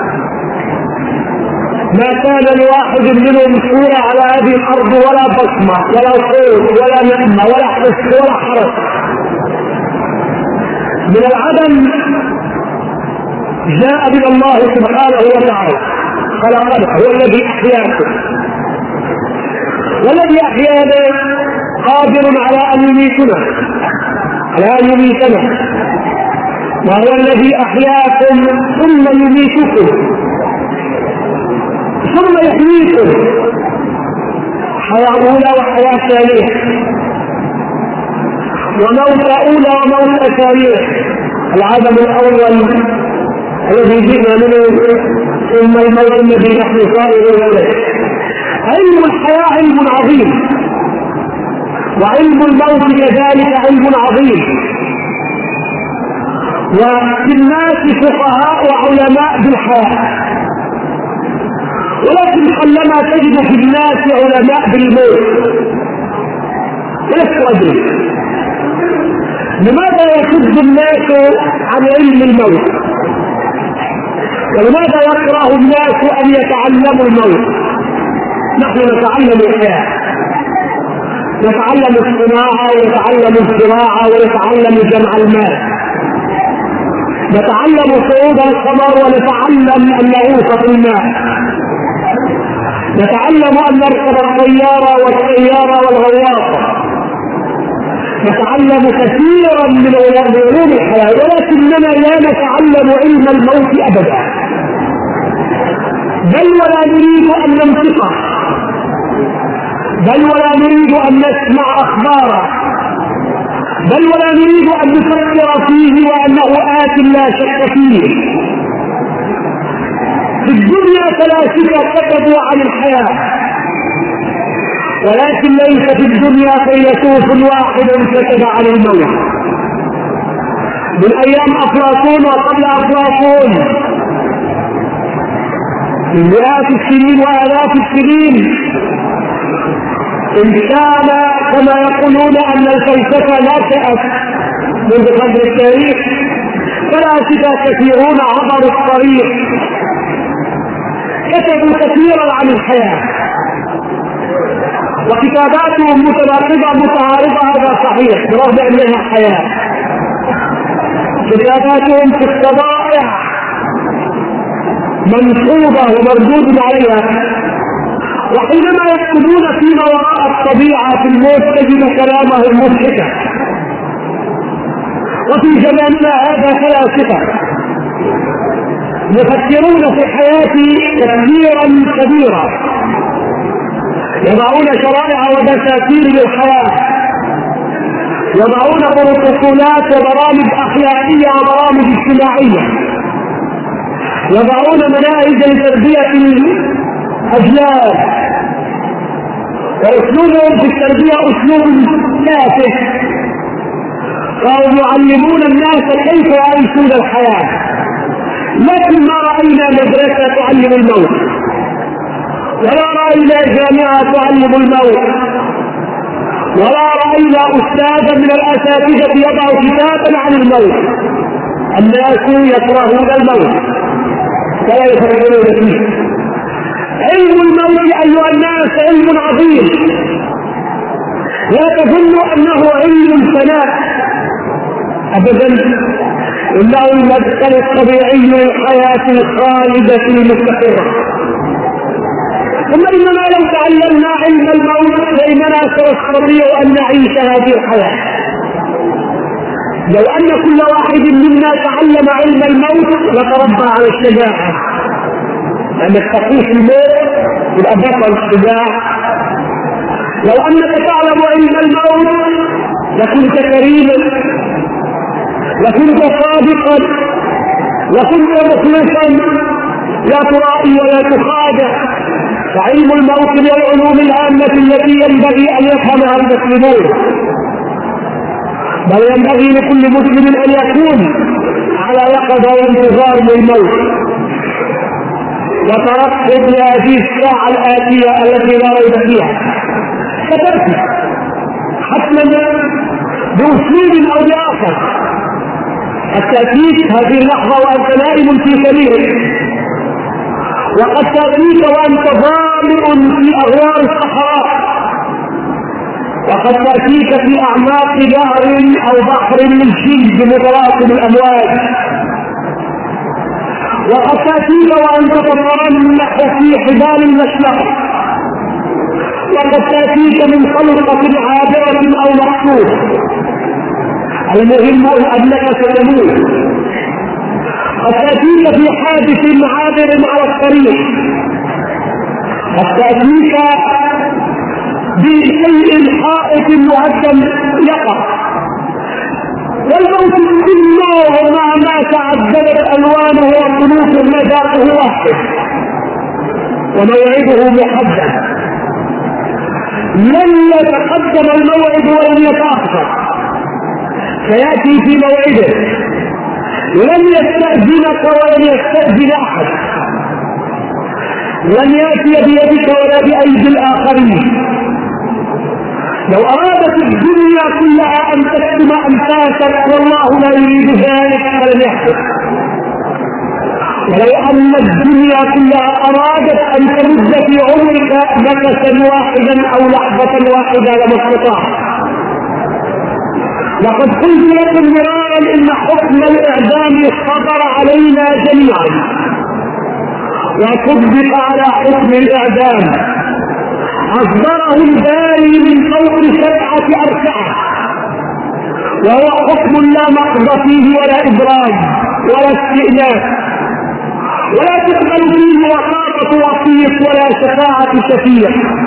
ما كان لواحد منهم صورة على هذه الأرض ولا بصمة ولا صوت ولا نعمة ولا حس ولا حرس. من العدم جاء من الله سبحانه وتعالى خلقنا، هو الذي أحياكم، والذي أحيانا قادر على أن يميتنا على أن يميتنا وهو الذي أحياكم ثم يميتكم ثم يحييكم، حياة أولى وحياة ثانية، وموت أولى وموت ثانية. العدم الأول الذي جئنا منه، ثم الموت الذي نحن صائرون إليه. علم الحياة علم عظيم، وعلم الموت كذلك علم عظيم. وفي الناس فقهاء وعلماء بالحياة، ولكن قلما تجد في الناس علماء بالموت. لست أدري لماذا يصد الناس عن علم الموت، ولماذا يكره الناس أن يتعلموا الموت. نحن نتعلم الحياة، نتعلم الصناعة ونتعلم الزراعة ونتعلم جمع المال، نتعلم صعود القمر ونتعلم أن نغوص في الماء، نتعلم أن نركب الطيارة والسيارة والغواصة، نتعلم كثيرا من علوم الحياة، ولكننا لا نتعلم علم الموت أبدا، بل ولا نريد أن ننطقه، بل ولا نريد أن نسمع أخباره، بل ولا نريد أن نفكر فيه وأنه آت لا شك فيه. في الدنيا فلاسفة كتبوا عن الحياة، ولكن ليس في الدنيا فيلسوف واحد كتب عن الموت من ايام افلاطون وقبل افلاطون من مئات السنين والاف السنين. ان كان كما يقولون ان الفلسفه نشأت منذ قبل التاريخ، فلاسفه كثيرون عبروا الطريق كتبوا كثيرا عن الحياه وكتاباتهم متناقضه متعارضه، هذا صحيح برغم انها حياه. كتاباتهم في الطبائع منصوبه ومردود عليها، وحينما يكتبون فيما وراء الطبيعه في الموت تجد كلامهم مضحكا. وفي زماننا هذا فلاسفه يفكرون في الحياه تفكيرا كبيرا، يضعون شرائع ودساتير للحياه، يضعون بروتوكولات وبرامج اخلاقيه وبرامج اجتماعيه، يضعون مناهج لتربيه الاجيال، واسلوبهم في التربيه اسلوب تافه، وهم يعلمون الناس كيف يعيشون الحياه. لكن ما راينا مدرسه تعلم الموت، ولا راينا جامعه تعلم الموت، ولا راينا استاذا من الاساتذه يضع كتابا عن الموت. الناس يكرهون الموت ولا يفكرون فيه. علم الموت ايها الناس علم عظيم، لا تظنوا انه علم الفناء ابدا، انه المدخل الطبيعي للحياه الخالده المستقره. ثم اننا لو تعلمنا علم الموت فاننا سنستطيع ان نعيش هذه الحياه. لو ان كل واحد منا تعلم علم الموت لتربى على الشجاعه، لانك تقيس الموت يبقى بطل الشجاع. لو انك تعلم علم الموت لكنت كريما، لكنت صادقا، لكنت مخلصا، لا ترائي ولا تخادع. فعلم الموت من العلوم العامة التي ينبغي أن يفهمها المسلمون، بل ينبغي لكل مسلم أن يكون على يقظة وانتظار للموت وترقب لهذه الساعة الآتية التي لا ريب فيها. ستأتي حتما بأسلوب أو بآخر، قد تأتيك هذه اللحظة وأنت نائم في سريرك، وقد تأتيك وأنت ظالم في أغوار الصحراء، وقد تأتيك في أعماق نهر أو بحر للجلد متراكم الأمواج، وقد تأتيك وأنت تترنح في حبال المشنقة، وقد تأتيك من خلقة عابرة أو مقصود. المهم أنك ستموت. قد تأتيك في حادث عابر على الطريق، قد تأتيك بشيء حائط مهدم يقع. والموت كله مهما تعددت ألوانه وصنوفه مذاقه واحد وموعده محدد. لن يتقدم الموعد ولن يتأخر، سيأتي في موعده، لن يستأذنك ولن يستأذن أحد، لن يأتي بيدك ولا بأيدي الآخرين. لو أرادت الدنيا كلها أن تكتم أنفاسك والله لا يريد ذلك فلن يحدث. ولو أن الدنيا كلها أرادت أن تمد في عمرك نفسا واحدا أو لحظة واحدة لما استطاع. لقد قلت لكم مرارا إن حكم الإعدام صدر علينا جميعا وطبق على حكم الإعدام، أصدره الباري من فوق سبعة أركعة، وهو حكم لا نقض فيه ولا إبراج ولا استئناف، ولا تقبل فيه وساطة وسيط ولا شفاعة شفيع،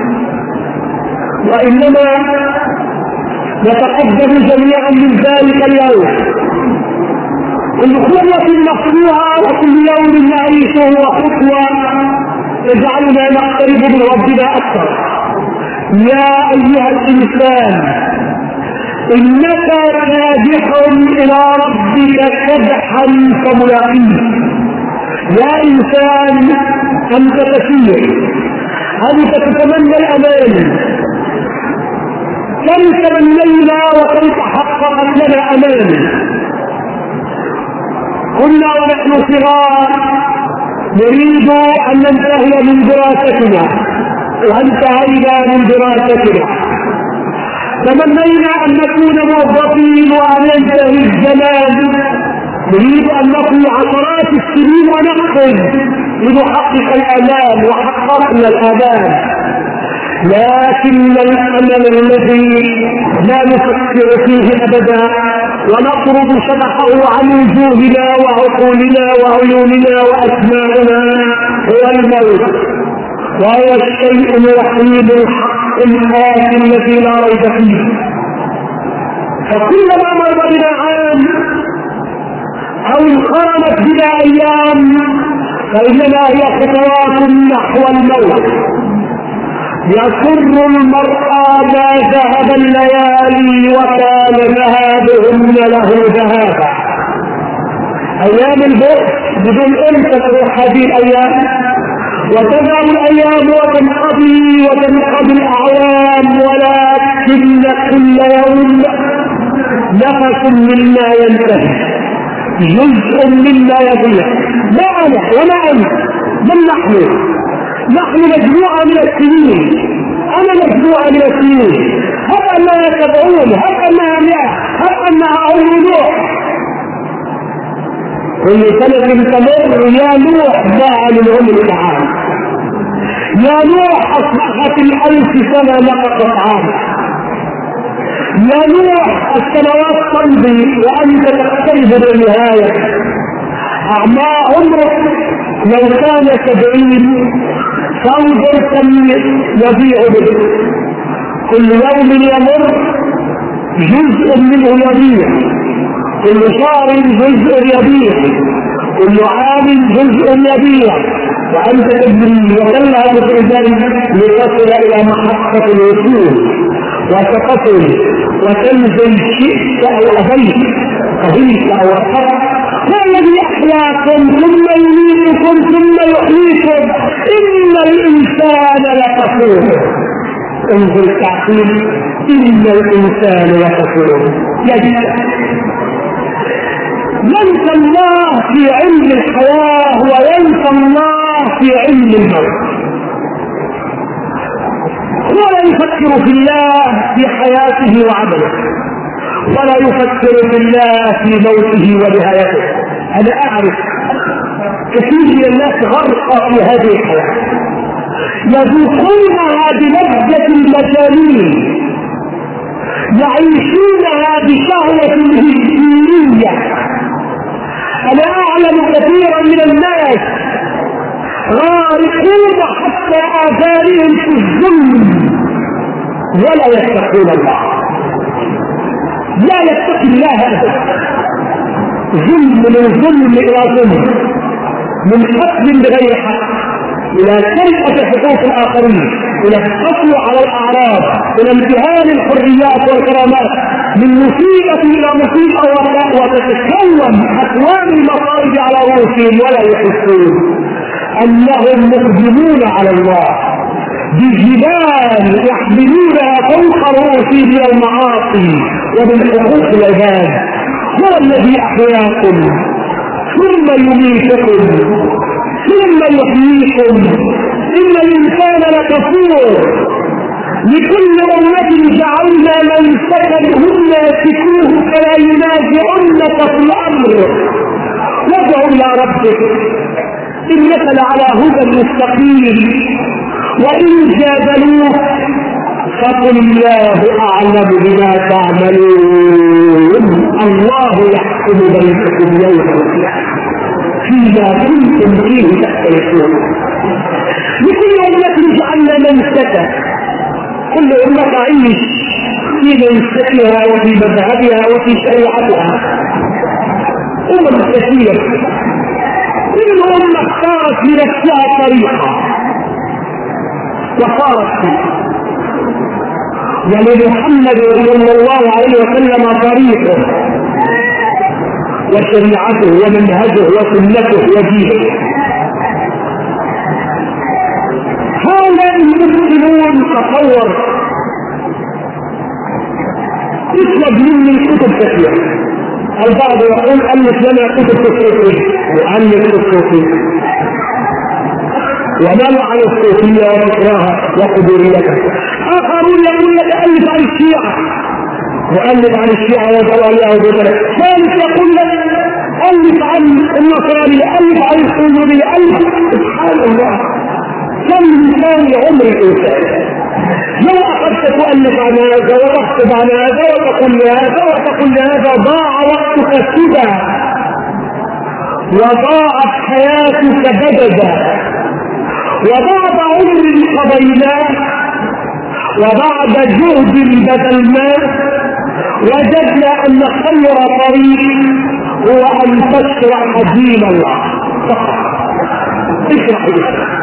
وإنما نتقدم جميعا من ذلك اليوم. كل خطوة مخطوها وكل يوم نعيشه وخطوة تجعلنا نقترب من ربنا أكثر. يا ايها الانسان انك كادح الى ربك كدحا فملاقيه. يا انسان انت كثير، انت تتمنى الامان، كم تمنينا وكم تحققت لنا امان. كنا ونحن صغار نريد ان ننتهي من دراستنا وانتهينا من دراستنا، تمنينا ان نكون موظفين وان ينتهي الزمان، نريد ان نقضي عشرات السنين ونقفز لنحقق الامال وحققنا الامال. لكن الامل الذي لا نفكر فيه ابدا ونطرد شبحه عن وجوهنا وعقولنا وعيوننا واسماعنا هو الموت، وهو الشيء الوحيد الحق الآتي الذي لا ريب فيه. فكلما مر بنا عام او انقرنت بنا ايام فانما هي خطوات نحو الموت. يسر المرأة ما ذهب الليالي وكان ذهابهن له ذهابا. ايام البؤس بدون امتى تروح هذه الايام، وتذهب الايام وتنقضي وتنقضي الاعوام، ولكن كل يوم نفس مما ينتهي، جزء مما يضيع. لا انا ولا انت، من نحن؟ نحن مجموعة من السنين، انا مجموعة من السنين، هل انها سبعون، هل انها مئة، هل انها اولوح. كل سنة تمر يا نوح ضاع من عمر تعالى، يا نوح اصبحت الالف سنة نقصت عام، يا نوح السنوات تمضي وانت تقترب بالنهاية. اعماء عمرك لو كان سبعين فانظر كم يضيع به. كل يوم يمر جزء منه يضيع، كل شهر جزء يضيع، كل عام جزء يضيع، وانت تجري وتلهب في ذلك لتصل الى محطة الوصول وتقتل وتنزل شئت او ابيت، قبيت او اخرت. هو الذي احياكم ثم يميتكم ثم يحييكم، ان الانسان لكفور. انظر التعقيد، ان الانسان لكفور. يجب ينسى الله في علم الحياة وينسى الله في علم الموت. ولا يفكر في الله في حياته وعمله، ولا يفكر في الله في موته ونهايته. انا اعرف كثير من الناس غرقى في هذه الحياة، يذوقونها بلذة المجانين، يعيشونها بشهوة الهستيرية. انا اعلم كثيرا من الناس غارقون حتى اثارهم في الظلم ولا يتقون الله، لا يتقي الله ابدا. ظلم من ظلم الى ظلم، من قتل بغير حق الى سرقة حقوق الاخرين، الى القتل على الاعراض، الى امتهان الحريات والكرامات، من مصيبة الى مصيبة، وتتكون اكوان المصائب على رؤوسهم ولا يحسون انهم مقدمون على الله بجبال يحملونها فوق رؤوسهم من المعاصي ومن حقوق العباد. هو الذي احياكم ثم يميتكم ثم يحييكم، ان الانسان لكفور. لكل امة جعلنا من سكنهم يسكنوه فلا ينازعنك في الامر، وادع الى ربك انك لعلى هدى مستقيم. وان جادلوك فقل الله اعلم بما تعملون، الله يحكم بينكم يوم القيامة فيما كنتم فيه تختلفون. لكل امة جعلنا منسكا، كل امة تعيش في منسكها وفي مذهبها وفي شريعتها. امم كثيرة كل امة اختارت لنفسها طريقة وصارت فيه، ولمحمد صلى الله عليه وسلم طريقه وشريعته ومنهجه وسنته ودينه. هؤلاء المسلمون تصور يطلب مني كتب كثيرة. البعض يقول ألف لنا كتب الصوفية وألف الصوفية ونام عن الصوفية وفكرها وقدريتها. آخرون يقول لك ألف عن الشيعة وألف عن الشيعة وضلالها وبدلها. ثالث يقول لك ألف عن النصرانية ألف عن الحلولية ألف. سبحان الله، كم مثال عمر الإنسان لو أخذت تؤلف عن هذا وتكتب عن هذا وتقول هذا وتقول هذا ضاع وقتك كذا وضاعت حياتك بددا وبعد عمر قضيناه وبعد جهد بذلناه وجدنا أن خير طريق هو أن تشرع دين الله فقط. اشرح الإسلام،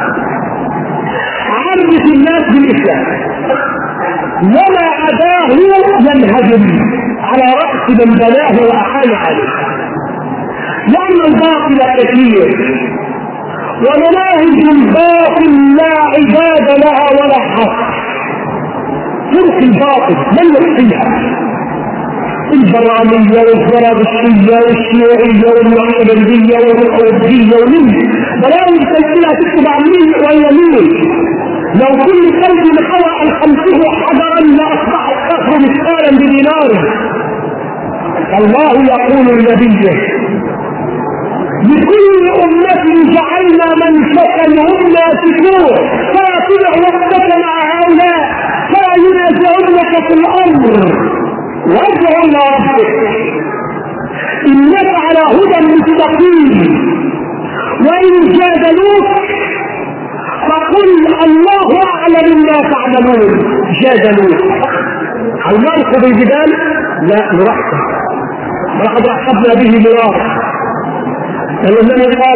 عرف الناس بالإسلام، وما أداه ينهدم على رأس من بناه وأحال عليه، لأن الباطل كثير ومناهج الباطل لا عباد لها ولا حق. فرق الباطل من يحصيها؟ البرامية والزرابشية والشيوعية والمعتدلية والأوروبية ومن بلاوي تسلسلها تكتب عن مين ويمين. لو كل قلب حوى عن خمسه حجرا لاصبح الكفر مثقالا بدينار. الله يقول لنبيه لكل أمة جعلنا منسكا هم ناسكوه فلا تدع وقتك مع هؤلاء فلا ينازعنك في الأمر وادع إلى ربك إنك على هدى مستقيم. وإن جادلوك فقل الله أعلم ما تعملون. جادلوك هل نرفض الجدال؟ لا نرحب، ولقد رحبنا به مرارا. الذي قال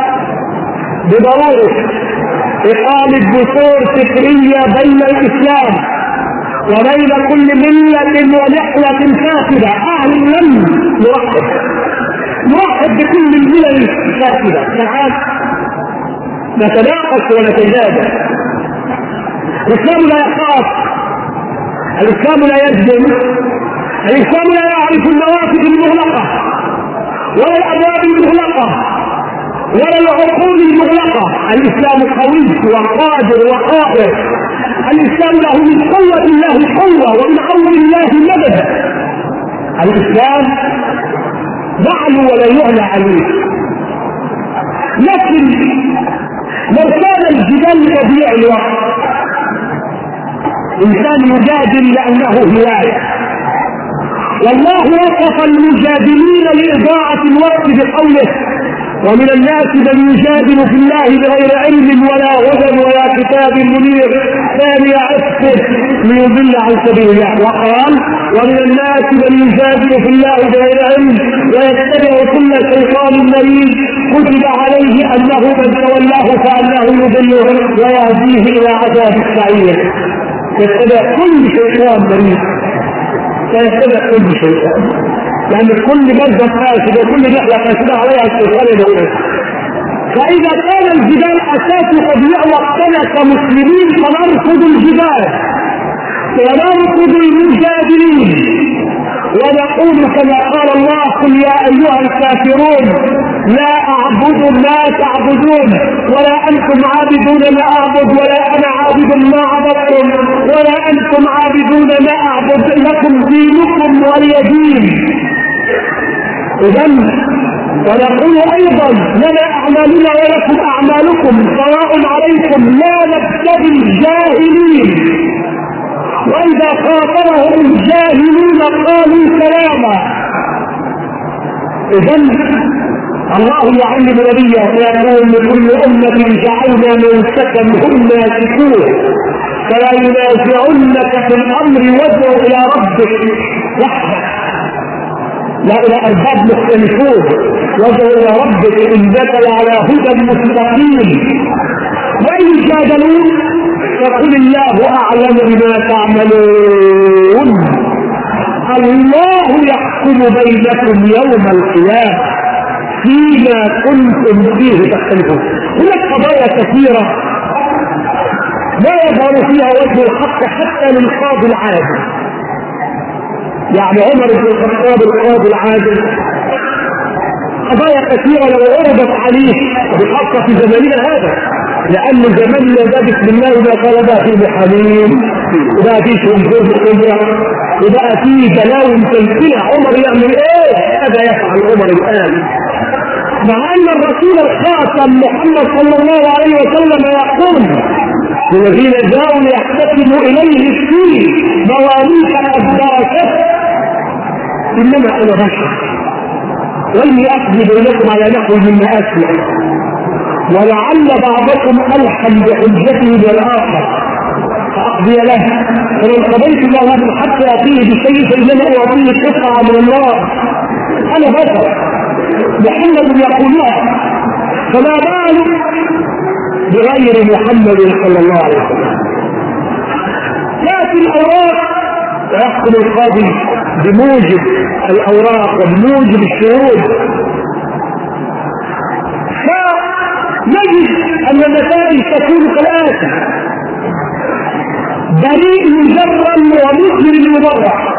بضرورة إقامة جسور فكرية بين الإسلام وبين كل ملة ونحلة فاسدة. أهل لم نرحب نرحب بكل الملل الفاسدة. تعال نتناقش ونتجادل. الإسلام لا يخاف، الإسلام لا يجزم، الإسلام لا يعرف النوافذ المغلقة ولا الأبواب المغلقة ولا العقول المغلقة. الإسلام قوي وقادر وقاهر. الإسلام له من قوة الله قوة ومن عون الله مدد. الإسلام يعلو ولا يعلى عليه. لكن لو كان الجدال تضيع الوقت، إنسان يجادل لأنه هواية، والله وصف المجادلين لإضاعة الوقت بقوله ومن الناس من يجادل في الله بغير علم ولا هدى ولا كتاب منير ثاني عسكر ليضل عن سبيل الله. وقال ومن الناس من يجادل في الله بغير علم ويتبع كل شيطان مريض كتب عليه أنه من تولاه فأنه يضله ويهديه إلى عذاب السعير. يتبع كل شيطان مريض، سيتبع كل شيطان، لأن كل مادة فاسدة وكل رحلة فاسدة عليها الشيطان الأولى. فإذا كان الجدال أساس تضييع وقتنا كمسلمين فنرفض الجدال ونرفض المجادلين ونقول كما قال الله قل يا أيها الكافرون لا أعبد ما تعبدون ولا أنتم عابدون ما أعبد ولا أنا عابد ما عبدتم ولا أنتم عابدون ما أعبد لكم دينكم ولي دين. إذن ونقول أيضا لنا أعمالنا ولكم أعمالكم سواء عليكم لا نبتغي الجاهلين. وإذا خاطبهم الجاهلون قالوا سلاما. إذن الله يعلم نبيه فيقول لكل أمة جعلنا منسكا هم ناسكوه فلا ينازعنك في الأمر وادع إلى ربك وحدك لا إلى أرباب مختلفون وادع إلى ربك إنك لعلى هدى مستقيم. وإن جادلوا فقل الله اعلم بما تعملون. الله يحكم بينكم يوم القيامه فيما كنتم فيه تختلفون. هناك قضايا كثيره لا يظهر فيها وجه الحق حتى للقاضي العادل. يعني عمر بن الخطاب القاضي العادل قضايا كثيره لو عرضت عليه بخاصه في زماننا هذا، لان زماننا ده بسم الله ما قال بقى فيه بحليم وبقى فيه شنجور بقدره وبقى فيه بلاوي مسلسله. عمر يعمل ايه؟ هذا يفعل عمر الان، مع ان الرسول الخاتم محمد صلى الله عليه وسلم يقول الذين جاءوا ليحتكموا اليه الدين مواليك الدركات انما انا بشر واني اقضي بينكم على نحو مما اسمع ولعل بعضكم الحن بحجته بالاخر فاقضي له فمن قضيت الله حتى ياتيه بشيء فانما اعطيه قطعه من الله. انا بشر محمد يقولها فما بال بغير محمد صلى الله عليه وسلم. تاتي الاوراق ويحكم القاضي بموجب الاوراق وبموجب الشهود، فنجد ان النتائج تكون كالاتي: بريء مجرم ومجرم مبرع.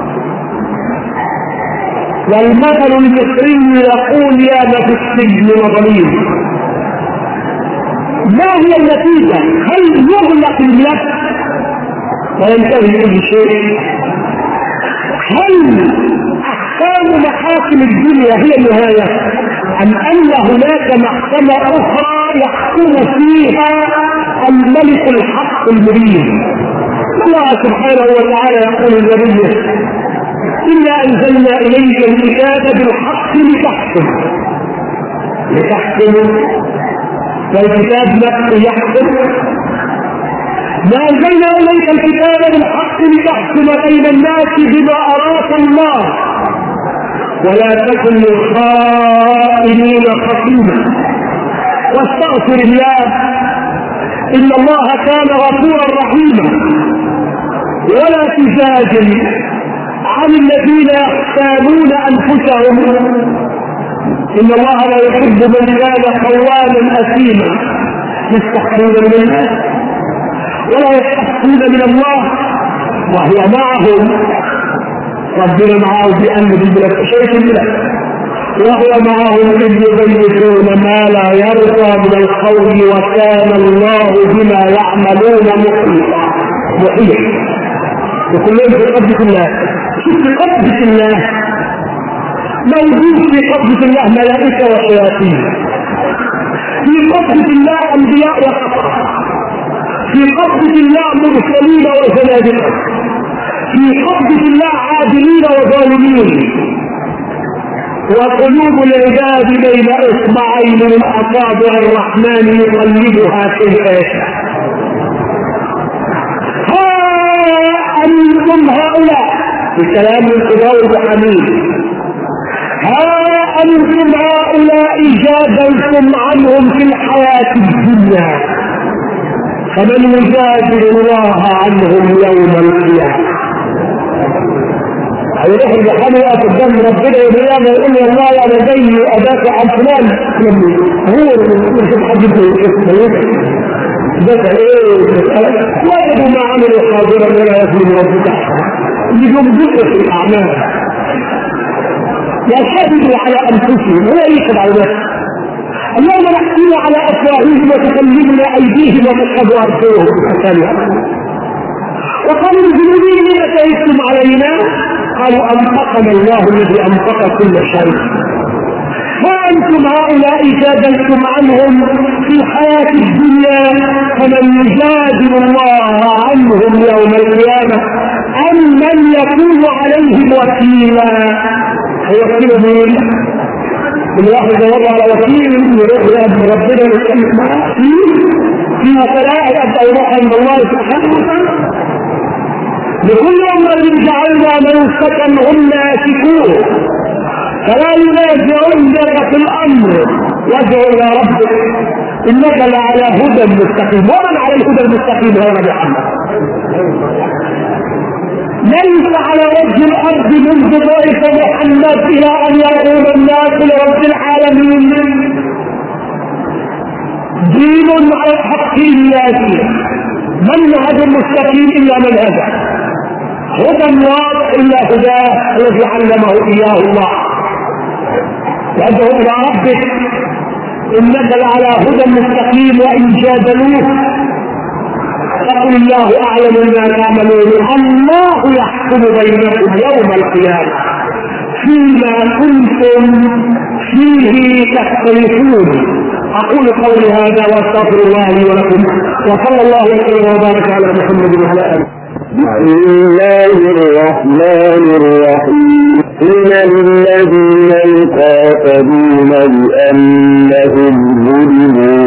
والمثل المصري يقول يا ما في السجن مظالم. ما هي النتيجة؟ هل يغلق النفس وينتهي كل شيء؟ هل احكام محاكم الدنيا هي النهاية ام ان هناك محكمة اخرى يحكم فيها الملك الحق المبين؟ الله سبحانه وتعالى يقول لنبيه: إنا أنزلنا إليك الكتاب بالحق لتحكم لتحكم والكتاب نفسه يحكم. ما أنزلنا إليك الكتاب بالحق لتحكم بين الناس بما أراك الله ولا تكن للخائنين خصيما واستغفر الله إن الله كان غفورا رحيما. ولا تجادل عن الذين يختالون انفسهم ان الله لا يحب من كان قواما اثيما يستحقون من الناس ولا يستحقون من الله وهو معهم. ربنا معه بامر بلا شيء منه وهو معهم اذ يبيتون ما لا يرضى من القول وكان الله بما يعملون محيطا محيط. وكلهم في قبضة الله. شوف في قبضة الله موجود في قبضة الله ملائكة وشياطين، في قبضة الله انبياء وصحابة، في قبضة الله مرسلين وزنادقة، في قبضة الله عادلين وظالمين. وقلوب العباد بين اصبعين من اصابع الرحمن يقلبها كيف يشاء. أنتم هؤلاء بكلام القضاء الحميد، ها أنتم هؤلاء جادلتم عنهم في الحياة الدنيا فمن يجادل الله عنهم يوم القيامة. هيروح الحمية قدام ربنا يوم يقول يا الله أنا جاي أدافع عن فلان هو مش حد ذكر ايه وجدوا ما عملوا حاضرا ولا يظلم ربك يجب ذكر في الاعمال يشهدوا على انفسهم ولا يشهد على نفسه. اليوم نحكم على افواههم وتكلمنا ايديهم وتشهد ارجلهم بالحسنات. وقالوا الجنودين لما شهدتم علينا؟ قالوا انطقنا الله الذي انطق كل شيء. فأنتم هؤلاء جادلتم عنهم في الحياة الدنيا فمن يجادل الله عنهم يوم القيامة أم من يكون عليهم وكيلا؟ هيوكيل مين؟ الواحد يدور على وكيل يروح لأبن ربنا ويتكلم معه فيها ثلاثة أبدا يروح عند الله سبحانه وتعالى. لكل أمة جعلنا منسكا هم ناسكوه فلا ينازعنك في الامر وادعو الى ربك انك لعلى هدى مستقيم. ومن على الهدى المستقيم هو نبي محمد. ليس على وجه الارض منذ بعث محمد الى ان يقوم الناس لرب العالمين دين على الحق الا دين، منهج مستقيم الا منهجه، هدى واضح الا هداه الذي علمه اياه الله. وادعو الى ربك انك لعلى هدى مستقيم وان جادلوه فقل الله اعلم بما تعملون. الله يحكم بينكم يوم القيامه فيما كنتم فيه تختلفون. اقول قولي هذا واستغفر الله لي ولكم، وصلى الله وسلم وبارك على محمد وعلى اله. بسم الله الرحمن الرحيم. من الذين يقاتلون بأنهم ظلموا